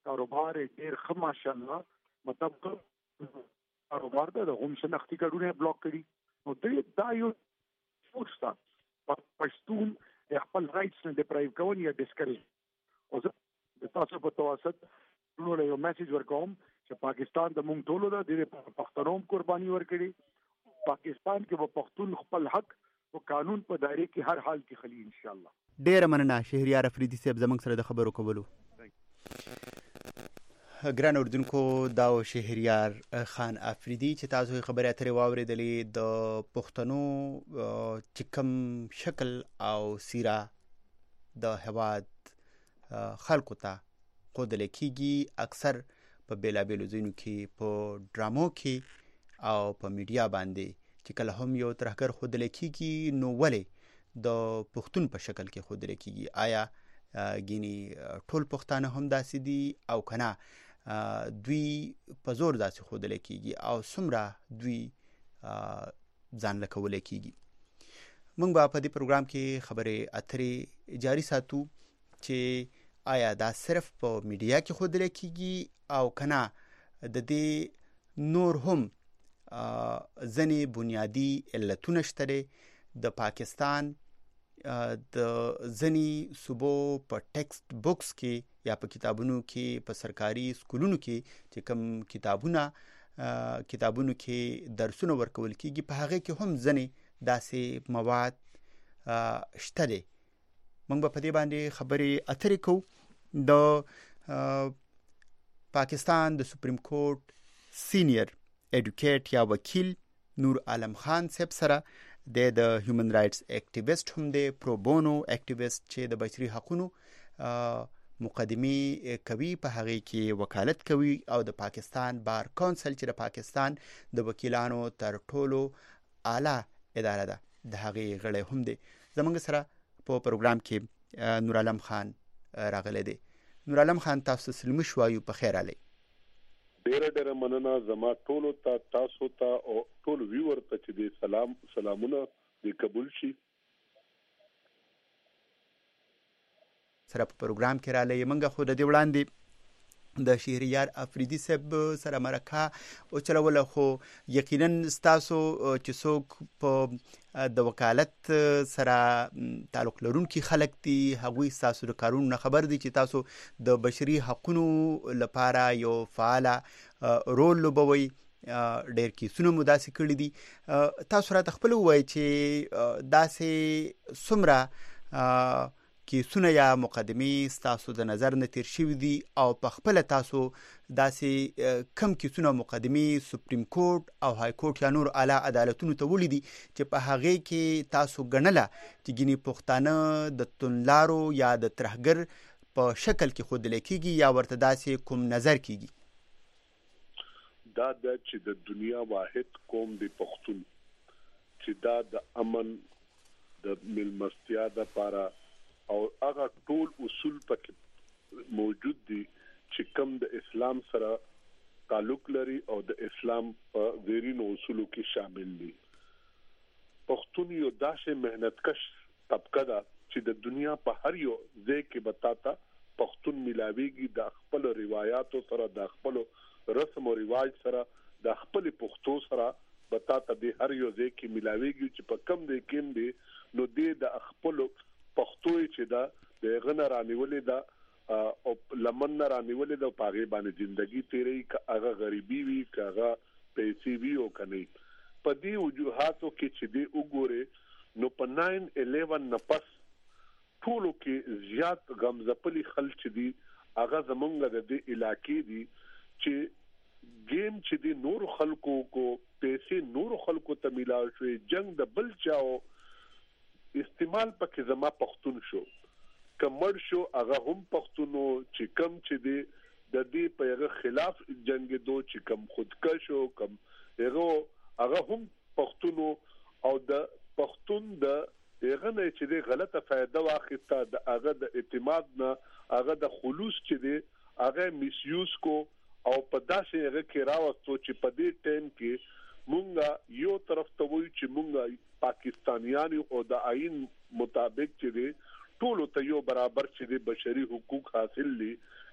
کاروبار ډیر ښه ماشاءالله مطلب کاروبار د هم شناختی کډونه بلاک کړي نو دې دا یو فرصت پښتون خپل رائټس نه ډیپرایو کوي یا ډیسکریج او زه تاسو په توسط نو له یو میسج ورکوم چې پاکستان د مونږ ټولو د پښتنوم قرباني ورکړي پاکستان کې په پښتون خپل حق او قانون په دایره کې هر حال کې خلی ان شاء الله ډیر مننه شهریار افریدي صاحب زمنګ سره د خبرو کولو ګران اردوونکو دا شهریار خان افریدي چې تاسو خبرې اترې واوریدلې د پښتنو چکم شکل او سیرا د هواد خلکو ته قودل کیږي اکثر په بیلابیلو ځینو کې په ډرامو کې او په میډیا باندې چې کله هم یو ترهګر خودل کیږي نو ولې د پښتون په شکل کې خودل کیږي آیا ګینی ټول پښتانه هم داسې دي او کنه دوی په زور داسې خودل کیږي او څومره دوی ځان لکول کیږي موږ به په دې پروګرام کې خبرې اترې جاری ساتو چې آیا دا صرف په میډیا کې خودل کیږي او کنه د دې نور هم ځنې بنیادی علتونه شته د پاکستان د ځنې صوبو په ټیکسټ بوکس کې یا په کتابونو کې په سرکاري سکولونو کې چې کوم کتابونه کتابونو کې درسونه ورکول کېږي په هغه کې هم ځنې داسې مواد شته دي موږ به په دې باندې خبرې اترې کوو د پاکستان د سپریم کورټ سینیئر ایډوکیټ یا وکیل نور عالم خان صاحب سره د هیومن رائټس اکټیویسټ هم دی پرو بونو اکټیویسټ چې د بشري حقوقو مقدمه کوي په هغه کې وکالت کوي او د پاکستان بار کونسل چې د پاکستان د وکیلانو تر ټولو اعلی اداره ده د هغه غړی هم دی زمونږ سره په پروګرام کې نور عالم خان راغلی دی نور عالم خان تاسو سلام شوایو په خیر علي ډېر ډېر مننه زما ټولو ته تاسو ته او ټول ویور ته چې د سلام سلامونه د قبول شي سره په پروګرام کې را لې منګه خو د دې وړاندې د شهریار افریدي صاحب سره مرکه او چلول خو یقینا تاسو چې څوک په د وکالت سره تعلق لرونکي خلک دي هغوی تاسو د قانون خبر دي چې تاسو د بشري حقوقو لپاره یو فعال رول لوبوي ډېر کیسونه مو داسې کړي دي تاسو راته خپل وایي چې داسې څومره کیسونه یا مقدمې تاسو د نظر نه تیر شوي دي او په خپل تاسو داسې کم کیسونه مقدمې سپریم کورټ او های کورټ یا نور اعلی عدالتونو ته ولیدي چې په هغه کې تاسو ګڼله چې ګینې پښتانه د تونلارو یا د ترهګر په شکل کې ښودل کېږي یا ورته داسې کوم نظر کېږي دا د چې د دنیا واحد قوم دی پښتون چې دا د امن د ملمستیا د لپاره او هغه ټول اصول پکې موجود دي چې کوم د اسلام سره تعلق لري او د اسلام په غیرینو اصولو کې شامل دي پښتون یو داسې مهنتکش طبقه ده چې د دنیا په هر یو ځای کې بتاتا پښتون ملاويږي د خپل روایتو سره د خپل رسم او رواج سره د خپل پښتو سره بتاتا د هر یو ځای کې ملاويږي چې په کم دی کېم دی نو د خپل پښتو چې دا د غن رانیولې دا او لمن رانیولې دا پاغي باندې ژوندۍ تیرې ک هغه غریبي وي ک هغه پیسې وي او کني په دې وجوهاتو کې چې دې وګوره نو په ناین الیون نه پس ټولو کې زیات غمزپلي خلک دي هغه زمونږ د دې علاقې دي چې گیم چې دې نور خلکو کو پیسې نور خلکو ته ملاو شوی جنگ د بل چاو استعمال پکې زما پښتون شو کمر شو هغه هم پښتونو چې کم چې دی د دې په هغه خلاف جنگ دو چې کم خودکش او کم هغه هغه هم پښتونو او د پښتون د هغه نه چې دی غلطه فائدہ واخیسته د هغه د اعتماد نه هغه د خلوص چې دی هغه میس یوز کو او په داسې هغه کې راوستو چې په دې ټیم کې مونږه یو طرف ته وایي چې مونږه پاکستانیان او د آئین مطابق چې دی ټول ته یو برابر چې دی بشري حقوق حاصل دي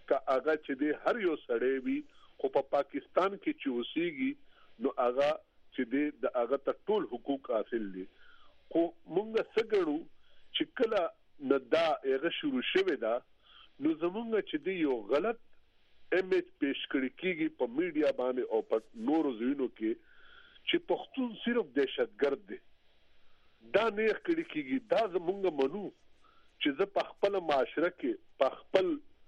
کا هغه چې د هر یو سړی وي خو په پاکستان کې چې اوسېږي نو هغه چې د هغه ته ټول حقوق حاصل دي. خو مونږ څنګه چې کله نه دا هغه شروع شوی دا نو زمونږ چې دی یو غلط امیج پیش کړی کیږي په میډیا باندې او په نورو ځایونو کې چې پښتون صرف دهشتګرد دی. دا نه کړی کیږي. دا زمونږ منو چې زه په خپل معاشره کې په خپل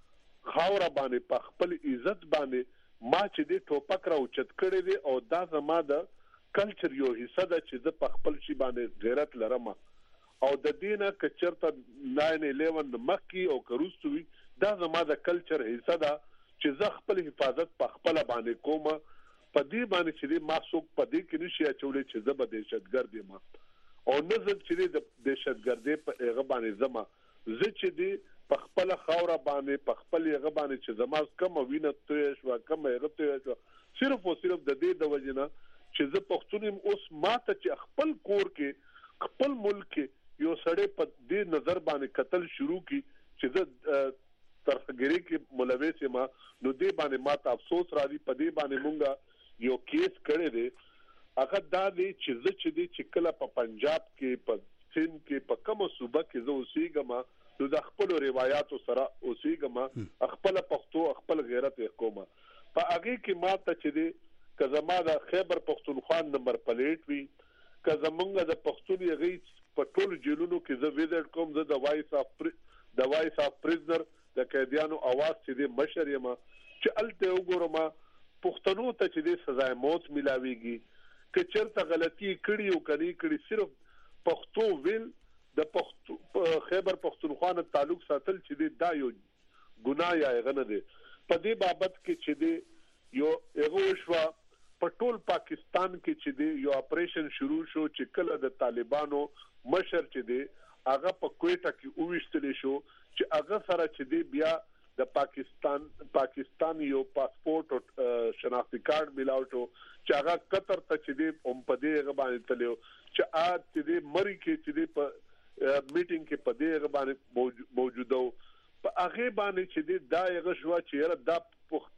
خاور باندې په خپل عزت باندې ما چې دی ټوپک را اوچت کړی دی او دا زما د کلچر یو حصہ ده چې زه په خپل شي باندې غیرت لرم او د دینه کچرته ناین الیون مخکي او کروستوي دا زما د کلچر حصہ ده چې زه خپل حفاظت په خپل باندې کوم. په دې باندې چې ما څوک په دې کې نشي اچولې چې زه به دهشتګرد یم او نه زه چې د دهشتګردۍ په هغه باندې زما زه چې دی په خپل خاور باندې په خپل هغه باندې چې زما کوم وینه توی شو کوم هغه توی شو صرف او صرف د دې د وجنه چې زه پښتون يم. اوس ماته چې خپل کور کې خپل ملک کې یو سړی په دې نظر باندې قتل شروع کی چې زه ترخګری کې ملوث یم نو دې باندې ماته افسوس راځي. په دې باندې مونږه یو کیس کړی دی هغه دا دی چې زه چې دی چې کله په پنجاب کې په سند کې په کومه صوبه کې زه اوسېږم نو د خپل روایتو سره اوسېږم خپل پښتو خپل غیرت کوم. په هغه کې ماته چې دی که زما د خیبر پختونخوا نمبر پلیټ وي که زمونږ د پښتون یغې په ټول جیلونو کې زه ویزټ کوم زه د وایس اف د وایس اف پریزنر د قیدیانو اواز چې دی مشر یم چې الته وګورم پښتنو ته چې دی سزا موت ملاويږي که چرته غلطي کړي او کړي کړي صرف پښتو ویل د پښتو خیبر پختونخوا نه تعلق ساتل چې دی دا یو ګناه یا غنه دی. په دې بابت کې چې دی یو هغه شوا په ټول پاکستان کې چې دی یو اپریشن شروع شو چې کله د طالبانو مشر چې دی هغه په کوټه کې اوښتل شو چې هغه سره چې دی بیا د پاکستان پاکستان یو پاسپورت او شناختی کارت ملاو شو چې هغه قطر ته چې دی هم په دې هغه باندې تلو چې ا چې دی مری کې چې دی په میټینګ کې په دې هغه باندې موجوده په هغه باندې چې دی دا هغه شو چې دا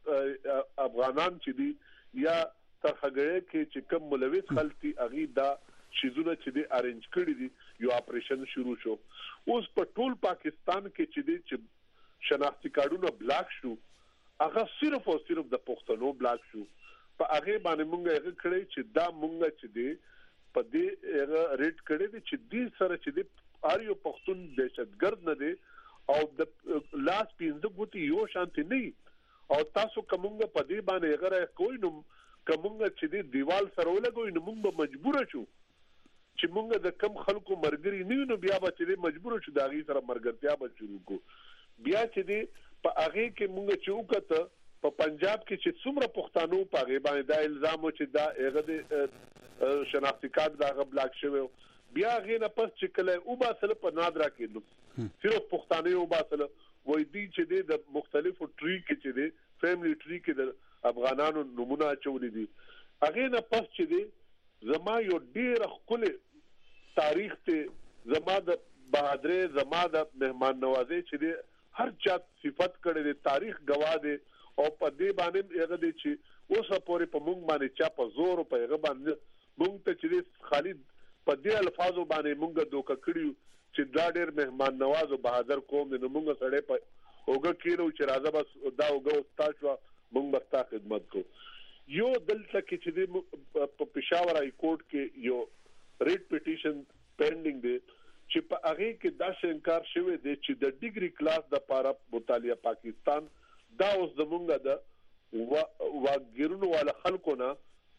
افغانان چې دی یا ترخګړې کې چې کوم ملوث خلتي اغي دا شیزونه چې دی ارنج کړی دي یو اپریشن شروع شو. اوس په ټول پاکستان کې چې دی چې شناختی کارتونه بلاک شو هغه صرف او صرف د پښتنو بلاک شو. په هغه باندې مونږ هغه کړی چې دا مونږ چې دی په دې هغه ریټ کړی دي چې دې سره چې دی اړ یو پښتون دهشتګرد نه دی او د لاس پینځه ګوتی یو شانتي نه او تاسو کومه په دې باندې هغه کوئی نو کومه چې دی دیوال سره ولګوي نو موږ مجبور شو چې موږ د کم خلکو مرګري نه نو بیا به چې مجبور شو دا غي سره مرګرتیا به شروع کو. بیا چې دی په هغه کې موږ چې وکړه په پنجاب کې چې څومره پښتانو په هغه باندې دا الزام چې دا هغه د شناختی کارت دا بلاک شوی بیا هغه نه پس چې کله او باسل په نادرا کې نو صرف پښتانه او باسل وای دي چې دی د مختلفو ټری کې چې دی فیملی ټری کې د افغانانو نمونه چولې دي هغه نه پس چې دی زما یو ډیر خپل تاریخ ته زما د بہادرې زما د مهمان نوازي چې دی هر چا صفت کړي دی تاریخ گواه دی او په دې باندې هغه دی چې اوس پورې په مونږ باندې چا په زور په هغه باندې مونږ ته چې خالد په دې الفاظو باندې مونږ دوکه کړیو چې دا ډېر مهمان نواز او بہادر قوم دی نو مونږ سره په اوګه کېرو چې راځه بس دا اوګه تاسو مونږ به تاسو خدمت کو. یو دلته کې چې دی په پېښور هاي کورټ کې یو ریټ پټیشن پینډینګ دی چې په هغه کې دا شنکار شوی دی چې د ډیګري کلاس د پاره مطالعه پاکستان دا اوس زمونږ د واګیرونو والا خلکو نه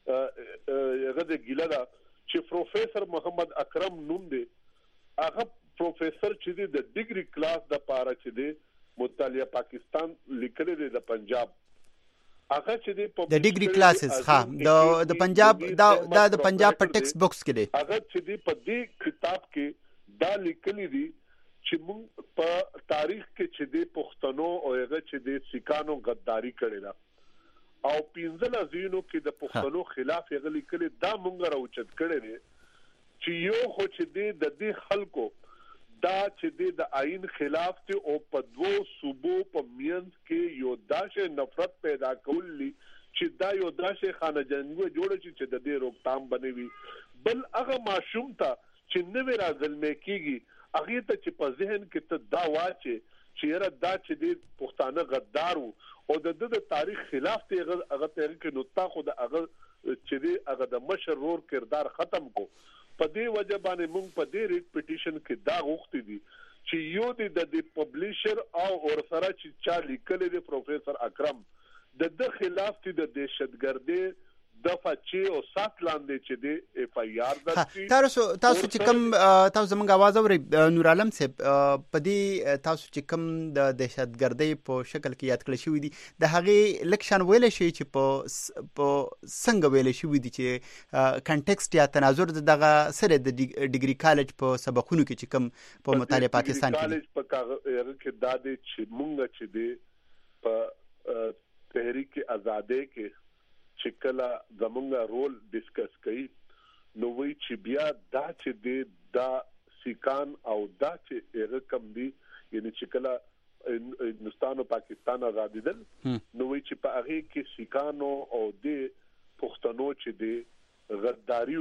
هغه د ګیله دا چې پروفیسور محمد اکرم نوم دی هغه پروفیسور چې دی د ډیګري کلاس د پاره چې دی مطالعه پاکستان لیکل دی د پنجاب هغه چې دی د ډیګري کلاسز ها د د پنجاب دا د پنجاب په ټیکسټ بوکس کې دی هغه چې دی په دې کتاب کې دا لیکلي دي چې موږ په تاریخ کې چې دی پښتنو او هغه چې دی سکانو غداری کړی دا او پینځل ازینو کې د پښتنو خلاف هغه لیکلي دا موږ راوچت کړی دی چې یو خو چې دی د دې خلکو دا چې د آئین خلاف ته او په دوو صوبو په منځ کې یو داسې نفرت پیدا کولی چې دا یو داسې خانه جنګي جوړ شي چې د دې روکتام بنوي. بل هغه ماشوم ته چې نوې راځلمې کیږي هغه ته چې په ذهن کې ته دا واچي چې یاره دا چې د پښتانه غدار او د د تاریخ خلاف ته هغه ته کې نوتا خو د هغه چې دی هغه د مشر رور کردار ختم کو. په دې وجه باندې موږ په دې ریټ پټیشن کې دا غوښتي دي چې یو د پبلشر او اور سره چې چا لیکل دي پروفیسور اکرم د د خلاف دي د دهشتګردي دفعه چې او سات لاندې چې دی اف ای آر درشي. تاسو تاسو چې کوم تاسو زموږ आवाज اوري نور عالم صاحب په دې تاسو چې کوم د دهشتګردۍ په شکل کې یاد کړی شوی دي د هغه لکشن ویل شي چې په په څنګه ویل شوی دي چې کنټکست یا تناظر دغه سره د ډیګري کالج په سبقونو کې چې کوم په مطالعه پاکستان کې کالج په کاغه کې دا دي چې مونږ چې دی په تحریک آزادۍ کې چې کله زمونږ رول ډیسکس کړي نو وی چې بیا دا چې دی دا سیکان او دا چې هغه کم دي یعنی چې کله هندوستان او پاکستان آزادیدل نو وی چې په هغه کې سیکانو او د پښتنو چې دی غداری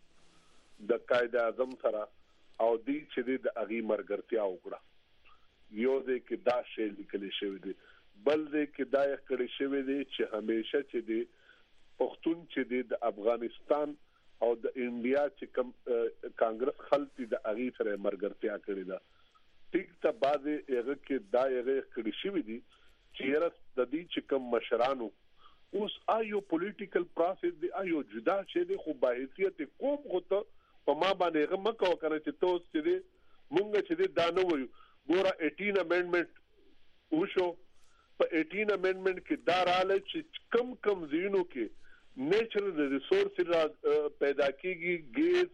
وکړه د قائد اعظم سره او دی چې دی د هغه مرګرتیا وکړه یو دې کې دا شی لیکل شوی دی بل دې کې دا یې کړی شوی دی چې همیشه چې دی پښتون چې د افغانستان او د انډیا چې کوم کانګرس خلک د اغي سره مرګرتیا کړی دا ټیک ته بعد هغه کې دا هغه کړی شوی دی چې رس د دې چې کوم مشرانو اوس آیو پولیټیکل پروسس دی آیو جدا چې د خو باحثیت کوم غوته په ما باندې هغه مکو کنه چې تاسو چې دی مونږ چې دی دا نه وایو ګوره اټین امندمنت وشو په اټین امندمنت کې دا رااله چې کم کم زینو کې نیچرل ریسورس پیدا کیږي ګیس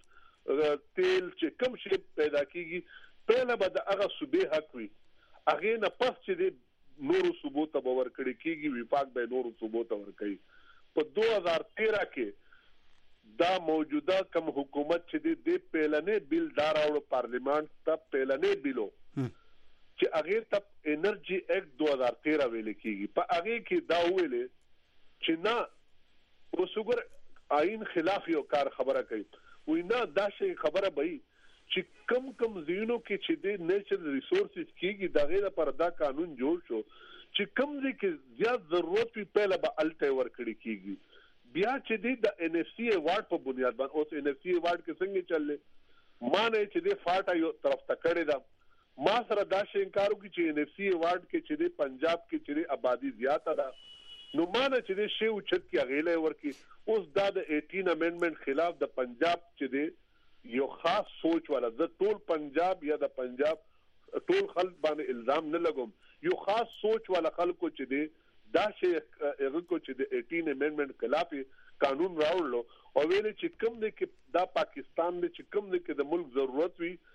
تیل چې کم شي پیدا کیږي پهله به د هغه صوبې حق وي هغه نه پس چې نورو صوبو ته باور کړي کیږي وفاق به نورو صوبو ته ور کوي. په دو هزار تیرہ کې دا موجوده کم حکومت چې د پهلنې بیل دار او پارلیمان ته پهلنې بیلو چې هغه ته انرژي ایکټ دو هزار تیرہ ویل کیږي په هغه کې دا ویل چې نه وسوګر آئین خلاف یو کار خبره کوي وای نه دا شی خبره به چې کم کم زینو کې چې د نیچرل ریسورسز کېږي دا غیر پر دا قانون جوړ شو چې کم دې کې زیات ضرورت وي پهله به الټه ور کړی کېږي بیا چې د ان اف سی ایوارډ په بنیاد باندې اوس ان اف سی ایوارډ کې څنګه چللې ما نه چې د فاټا یو طرف ته کړی دا ما سره دا شی انکارو کې چې ان اف سی ایوارډ کې چې د پنجاب کې چې آبادی زیاته ده نو مانه چې د شی اوچت کې غیله ورکی اوس دا د اټین امندمنت خلاف د پنجاب چې دی یو خاص سوچ والا د ټول پنجاب یا د پنجاب ټول خلک باندې الزام نه لګوم یو خاص سوچ والا خلکو چې دی دا شی هغه کو چې د اټین امندمنت خلاف قانون راوړلو او ویل چې کوم دی کې دا پاکستان دی چې کوم دی کې د ملک ضرورت وي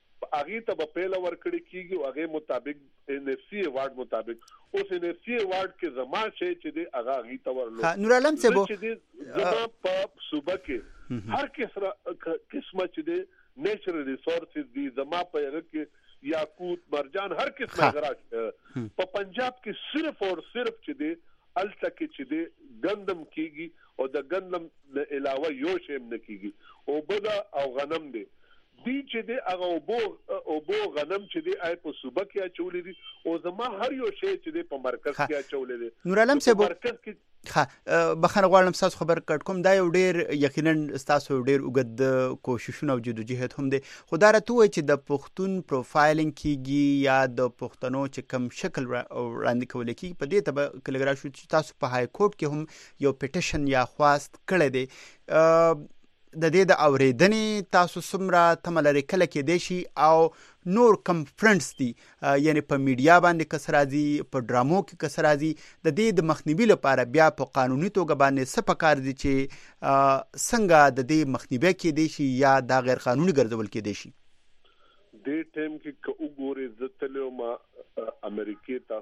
هغه ته په پیله ورکړی کیږي او هغه مطابق ان اف سی ایوارډ مطابق اوس ان اف سی ایوارډ کې زما شي چې دی هغه هغه ته ورلو نور عالم صاحب چې زما په صوبه کې هر کسره قسمه چې دی نیچرل ریسورسز دی زما په هغه کې یاقوت مرجان هر قسمه غراج په پنجاب کې صرف او صرف چې دی الته کې چې دی غندم کیږي او د غندم علاوه یو شی نه کیږي او بدا او غنم دی دی چې دی هغه او بو او بو غنم چې دی آی په صوبه کې اچولې دي او زما هر یو شی چې دی په مرکز کې اچولې دي نور عالم صاحب مرکز کې ها بخنه غواړم تاسو خبر کړ کوم دا یو ډیر یقینا تاسو ډیر وګد کوششونه او جدوجہد هم دي خو دا راته وای چې د پښتون پروفایلینګ کیږي یا د پښتنو چې کم شکل وړاندې کول کیږي په دې ته کلګرا شو چې تاسو په های کورټ کې هم یو پټیشن یا خواست کړی دی د دې د اوریدنې تاسو سمرا تملری کله کې دی شي او نور کنفرنس دي یعنی په میډیا باندې کس راځي په ډرامو کې کس راځي د دې د مخنیوي لپاره بیا په قانوني توګه باندې څه پکار دي چې څنګه د دې مخنیوي کې دی شي یا دا غیر قانوني ګرځول کې دی شي د ټیم کې کو ګوري زتلو ما امریکای ته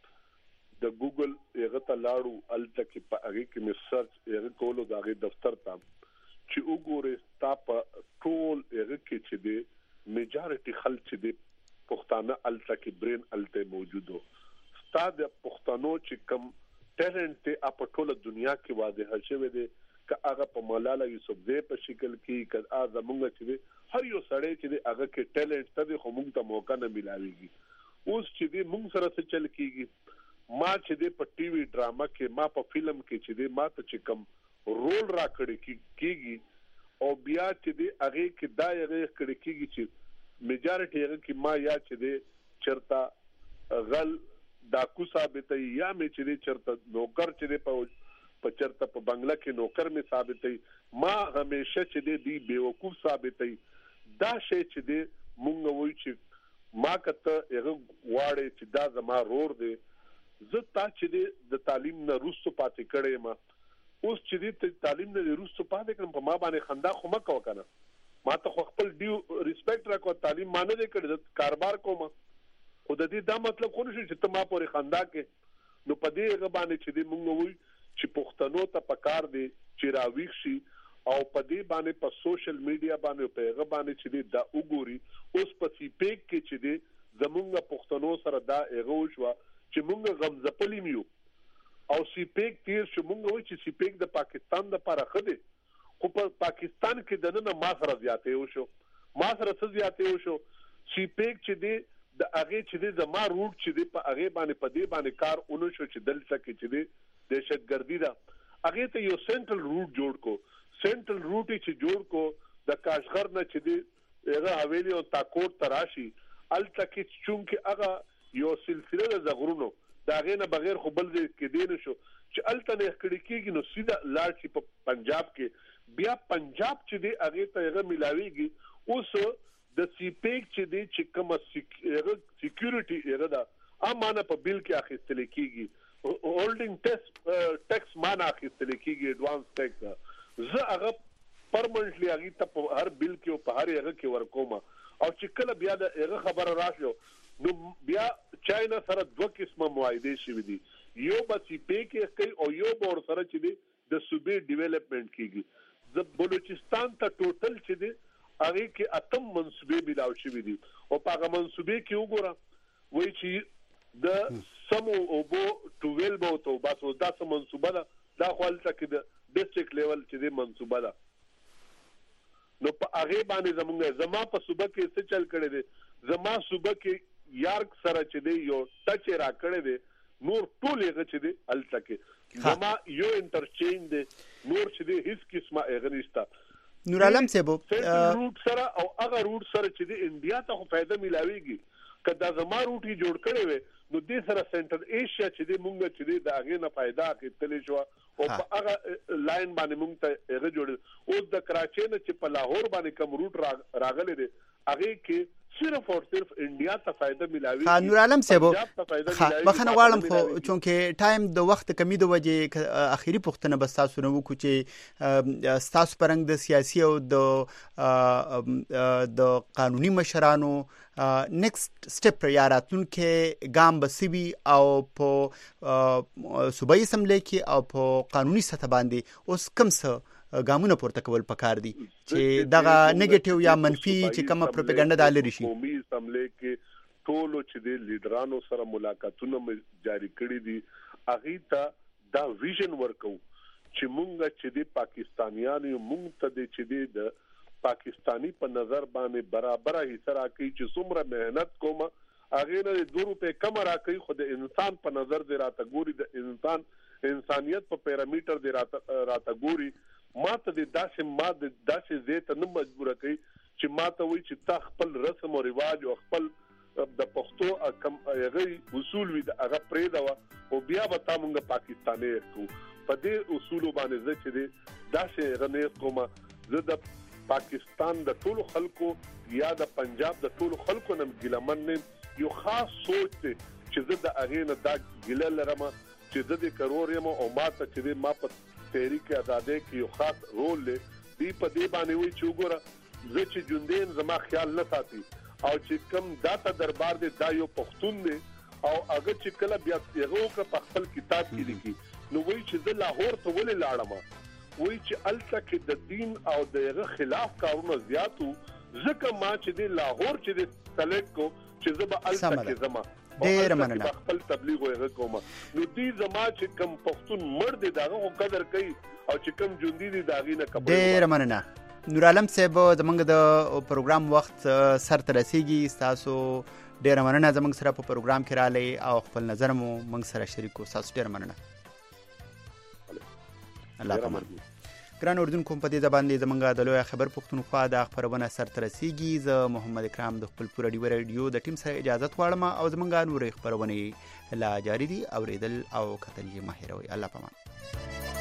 د ګوګل هغه ته لاړو الته کې په هغه کې می سرچ هغه کولو دا غي دفتر ته چې وګوره تا په ټول هغه کې چې دی میجارټي خلک چې د پښتانه الته کې برین الته موجودو ستاد پښتنو چې کم ټیلنټ ته په ټوله دنیا کې واضح شوی دی که هغه په مولانا یوسفزی په شکل کې که هغه زمونږ چې هر یو سړی چې هغه کې ټیلنټ ته خو موږ ته موقع نه ملاويږي اوس چې دې موږ سره څه چل کیږي ما چې دې په ټي وي ډراما کې ما په فلم کې چې دې ما ته چې کم رول را کړی کیږي او بیا چې دې هغه کې دا هغه کړی کیږي چې میجارټي هغه کې ما یا چې دې چرتا غل ډاکو ثابتې یا مې چې دې چرتا نوکر چې دې په په چرته په بنگلا کې نوکر می ثابتې ما همیشه چې دې دی بیوقوف ثابتې دا شی چې دې مونږ وایو چې ما کته هغه واړې چې دا زما رور دی زه تا چې دې د تعلیم نه روسو پاتې کړې ما اوس چې دې تعلیم نه روسو پاتې کړم په ما باندې خندا خو مکو کنه ما ته خپل ډیو ریسپیکټ راکو تعلیم مانه دې کړې کاروبار کوم خو د دې دا مطلب خو نشي چې ته ما پورې خندا کې نو په دې غ باندې چې دې مونږ وایو چې پښتنو ته پکار دي چې راویښ شي او په دې باندې په سوشل میډیا باندې په هغه باندې چې دا وګوري اوس په سی پیک کې چې دي زمونږ پښتنو سره دا هغه وشو چې مونږ غمزپلی میو او سی پیک تیر چې مونږ وایو چې سی پیک د پاکستان د لپاره خدي خو په پاکستان کې د نن ما سره زیاتې وشو ما سره څه زیاتې وشو سی پیک چې دي د هغه چې د زما روټ چې دي په هغه باندې په دې باندې کار اونو شو چې دلته کې چې دي دهشتګردي دا هغه ته یو سنټرل روټ جوړ کو سنټرل روټ چې جوړ کو د کاشغر نه چې دی هغه حویلی او تاکور تراشي الته کې چونکه هغه یو سلسله د زغرونو دا غینه بغیر خو بل کې دین شو چې الته نه کړي کېږي نو سیده لاړ شي په پنجاب کې بیا پنجاب چې دی هغه ته هغه ملاويږي اوس د سی پیک چې دی چې کومه سکیورټي هغه دا امانه په بل کې اخیستل کېږي هولډینګ ټیکس ټیکس معنا اخیستل کېږي ایڈوانس ټیکس زه هغه پرمنټلی هغه ته په هر بل کې او په هر هغه کې ورکوم او چې کله بیا د هغه خبره راشو نو بیا چاینا سره دوه قسمه معاهده شوي دي یو به سی پی کې کوي او یو به ور سره چې دی د صوبې ډیولپمنٹ کیږي د بلوچستان ته ټوټل چې دی هغه کې اتم منصوبې ملاو شوي دي او په هغه منصوبې کې وګوره وایي چې د سمو او بو ټویل بو ته بس دا سم منصوبه ده دا خپل تک د ډیسټریکټ لیول چې دی منصوبه ده نو په هغه باندې زمونږ زما په صوبه کې څه چل کړي دي زما صوبه کې یارک سره چې دی یو ټچ را کړی دی نور ټول هغه چې دی الته کې زما یو انټرچینج دی نور چې دی هیڅ قسمه هغه نشته نور عالم صاحب روټ سره او هغه روټ سره چې دی انډیا ته خو فائدہ ملاويږي کدا زما روټي جوړ کړي وي نو دې سره سنټرل ایشیا چې دی مونږ چې دی د هغه نه فائدہ اخیستل شو او په هغه لاین باندې مونږ ته هغه جوړ او د کراچۍ نه چې په لاهور باندې کوم روټ راغلي دی هغه کې صرف او صرف انډیا ته فائدہ ملاوي ها نور عالم صاحب بخنه غواړم خو چونکه ټایم د وخت کمی د وجه اخیری پوښتنه بس تاسو نو کو چې تاسو پرنګ د سیاسي او د د قانوني مشرانو نیکسټ سټپ یا راتلونکي ګام بسوي او په صوبایي اسمبلی کې او په قانوني سطح باندې اوس کوم څه ګامونه پورته کول پکار دي چې دغه نیگیټیو یا منفي چې کومه پروپاګاندا د لری شي قومي اسمبلی کې ټولو چې د لیډرانو سره ملاقاتونه جاری کړي دي اغه ته دا ویژن ورکو چې مونږ چې د پاکستانیانو مونږ ته د چې د پاکستانی په نظر باندې برابر حصہ راکړي چې څومره مهنت کوم اغه نه دو روپے کم راکړي خو د انسان په نظر دی راته ګوري د انسان انسانيت په پیرامیټر دی راته راته ګوري ما ته د داسې ما د داسې زیته نه مجبور کوي چې ما ته وایي چې تا خپل رسم او رواج او خپل د پښتو کم هغه اصول وي د هغه پرې دا او بیا به تا مونږ پاکستاني کو په دې اصول باندې زه چې دی داسې غنې کوم زه د پاکستان د ټولو خلکو یا د پنجاب د ټولو خلکو نم ګلمن یو خاص سوچ دی چې زه د هغه نه دا ګل لرم چې زه د کرور یم او ما ته چې ما په تحریک آزادۍ کې یو خاص رول لري دی په دې باندې وی چې وګوره زه چې جوندین زما خیال نه ساتي او چې کم داته دربار دی دا یو پښتون دی او هغه چې کله بیا هغه په خپل کتاب کې لیکي نو وی چې زه لاهور ته ولې لاړم وی چې الته کې د دین او د هغه خلاف کارونه زیاتو ځکه ما چې د لاهور چې د سلیکټ کو چې زه به الته کې زما ډېر مننه خپل تبلیغ وغه کوم نو دې زما چې کم پښتون مړ دي داغه قدر کوي او چې کم ژوندۍ دي داغې نه قبول. ډېر مننه نور عالم صاحب، زمونږ د پروګرام وخت سر ته رسیږي. تاسو ډېر مننه زمونږ سره په پروګرام کې رالی او خپل نظر مو موږ سره شریک کړو. تاسو ډېر مننه. الله پامان. ګران اردوونکو، په دې ځبان دې زمونږ د لوی خبر پښتونخوا د خبرونه سر ته رسیږي. زه محمد اکرام د خپل پوره ډیو رادیو د ټیم سره اجازه غواړم او زمونږ نورې خبرونه لا جاری دي. اوریدل او کتل یې مه هېروئ. الله پامان.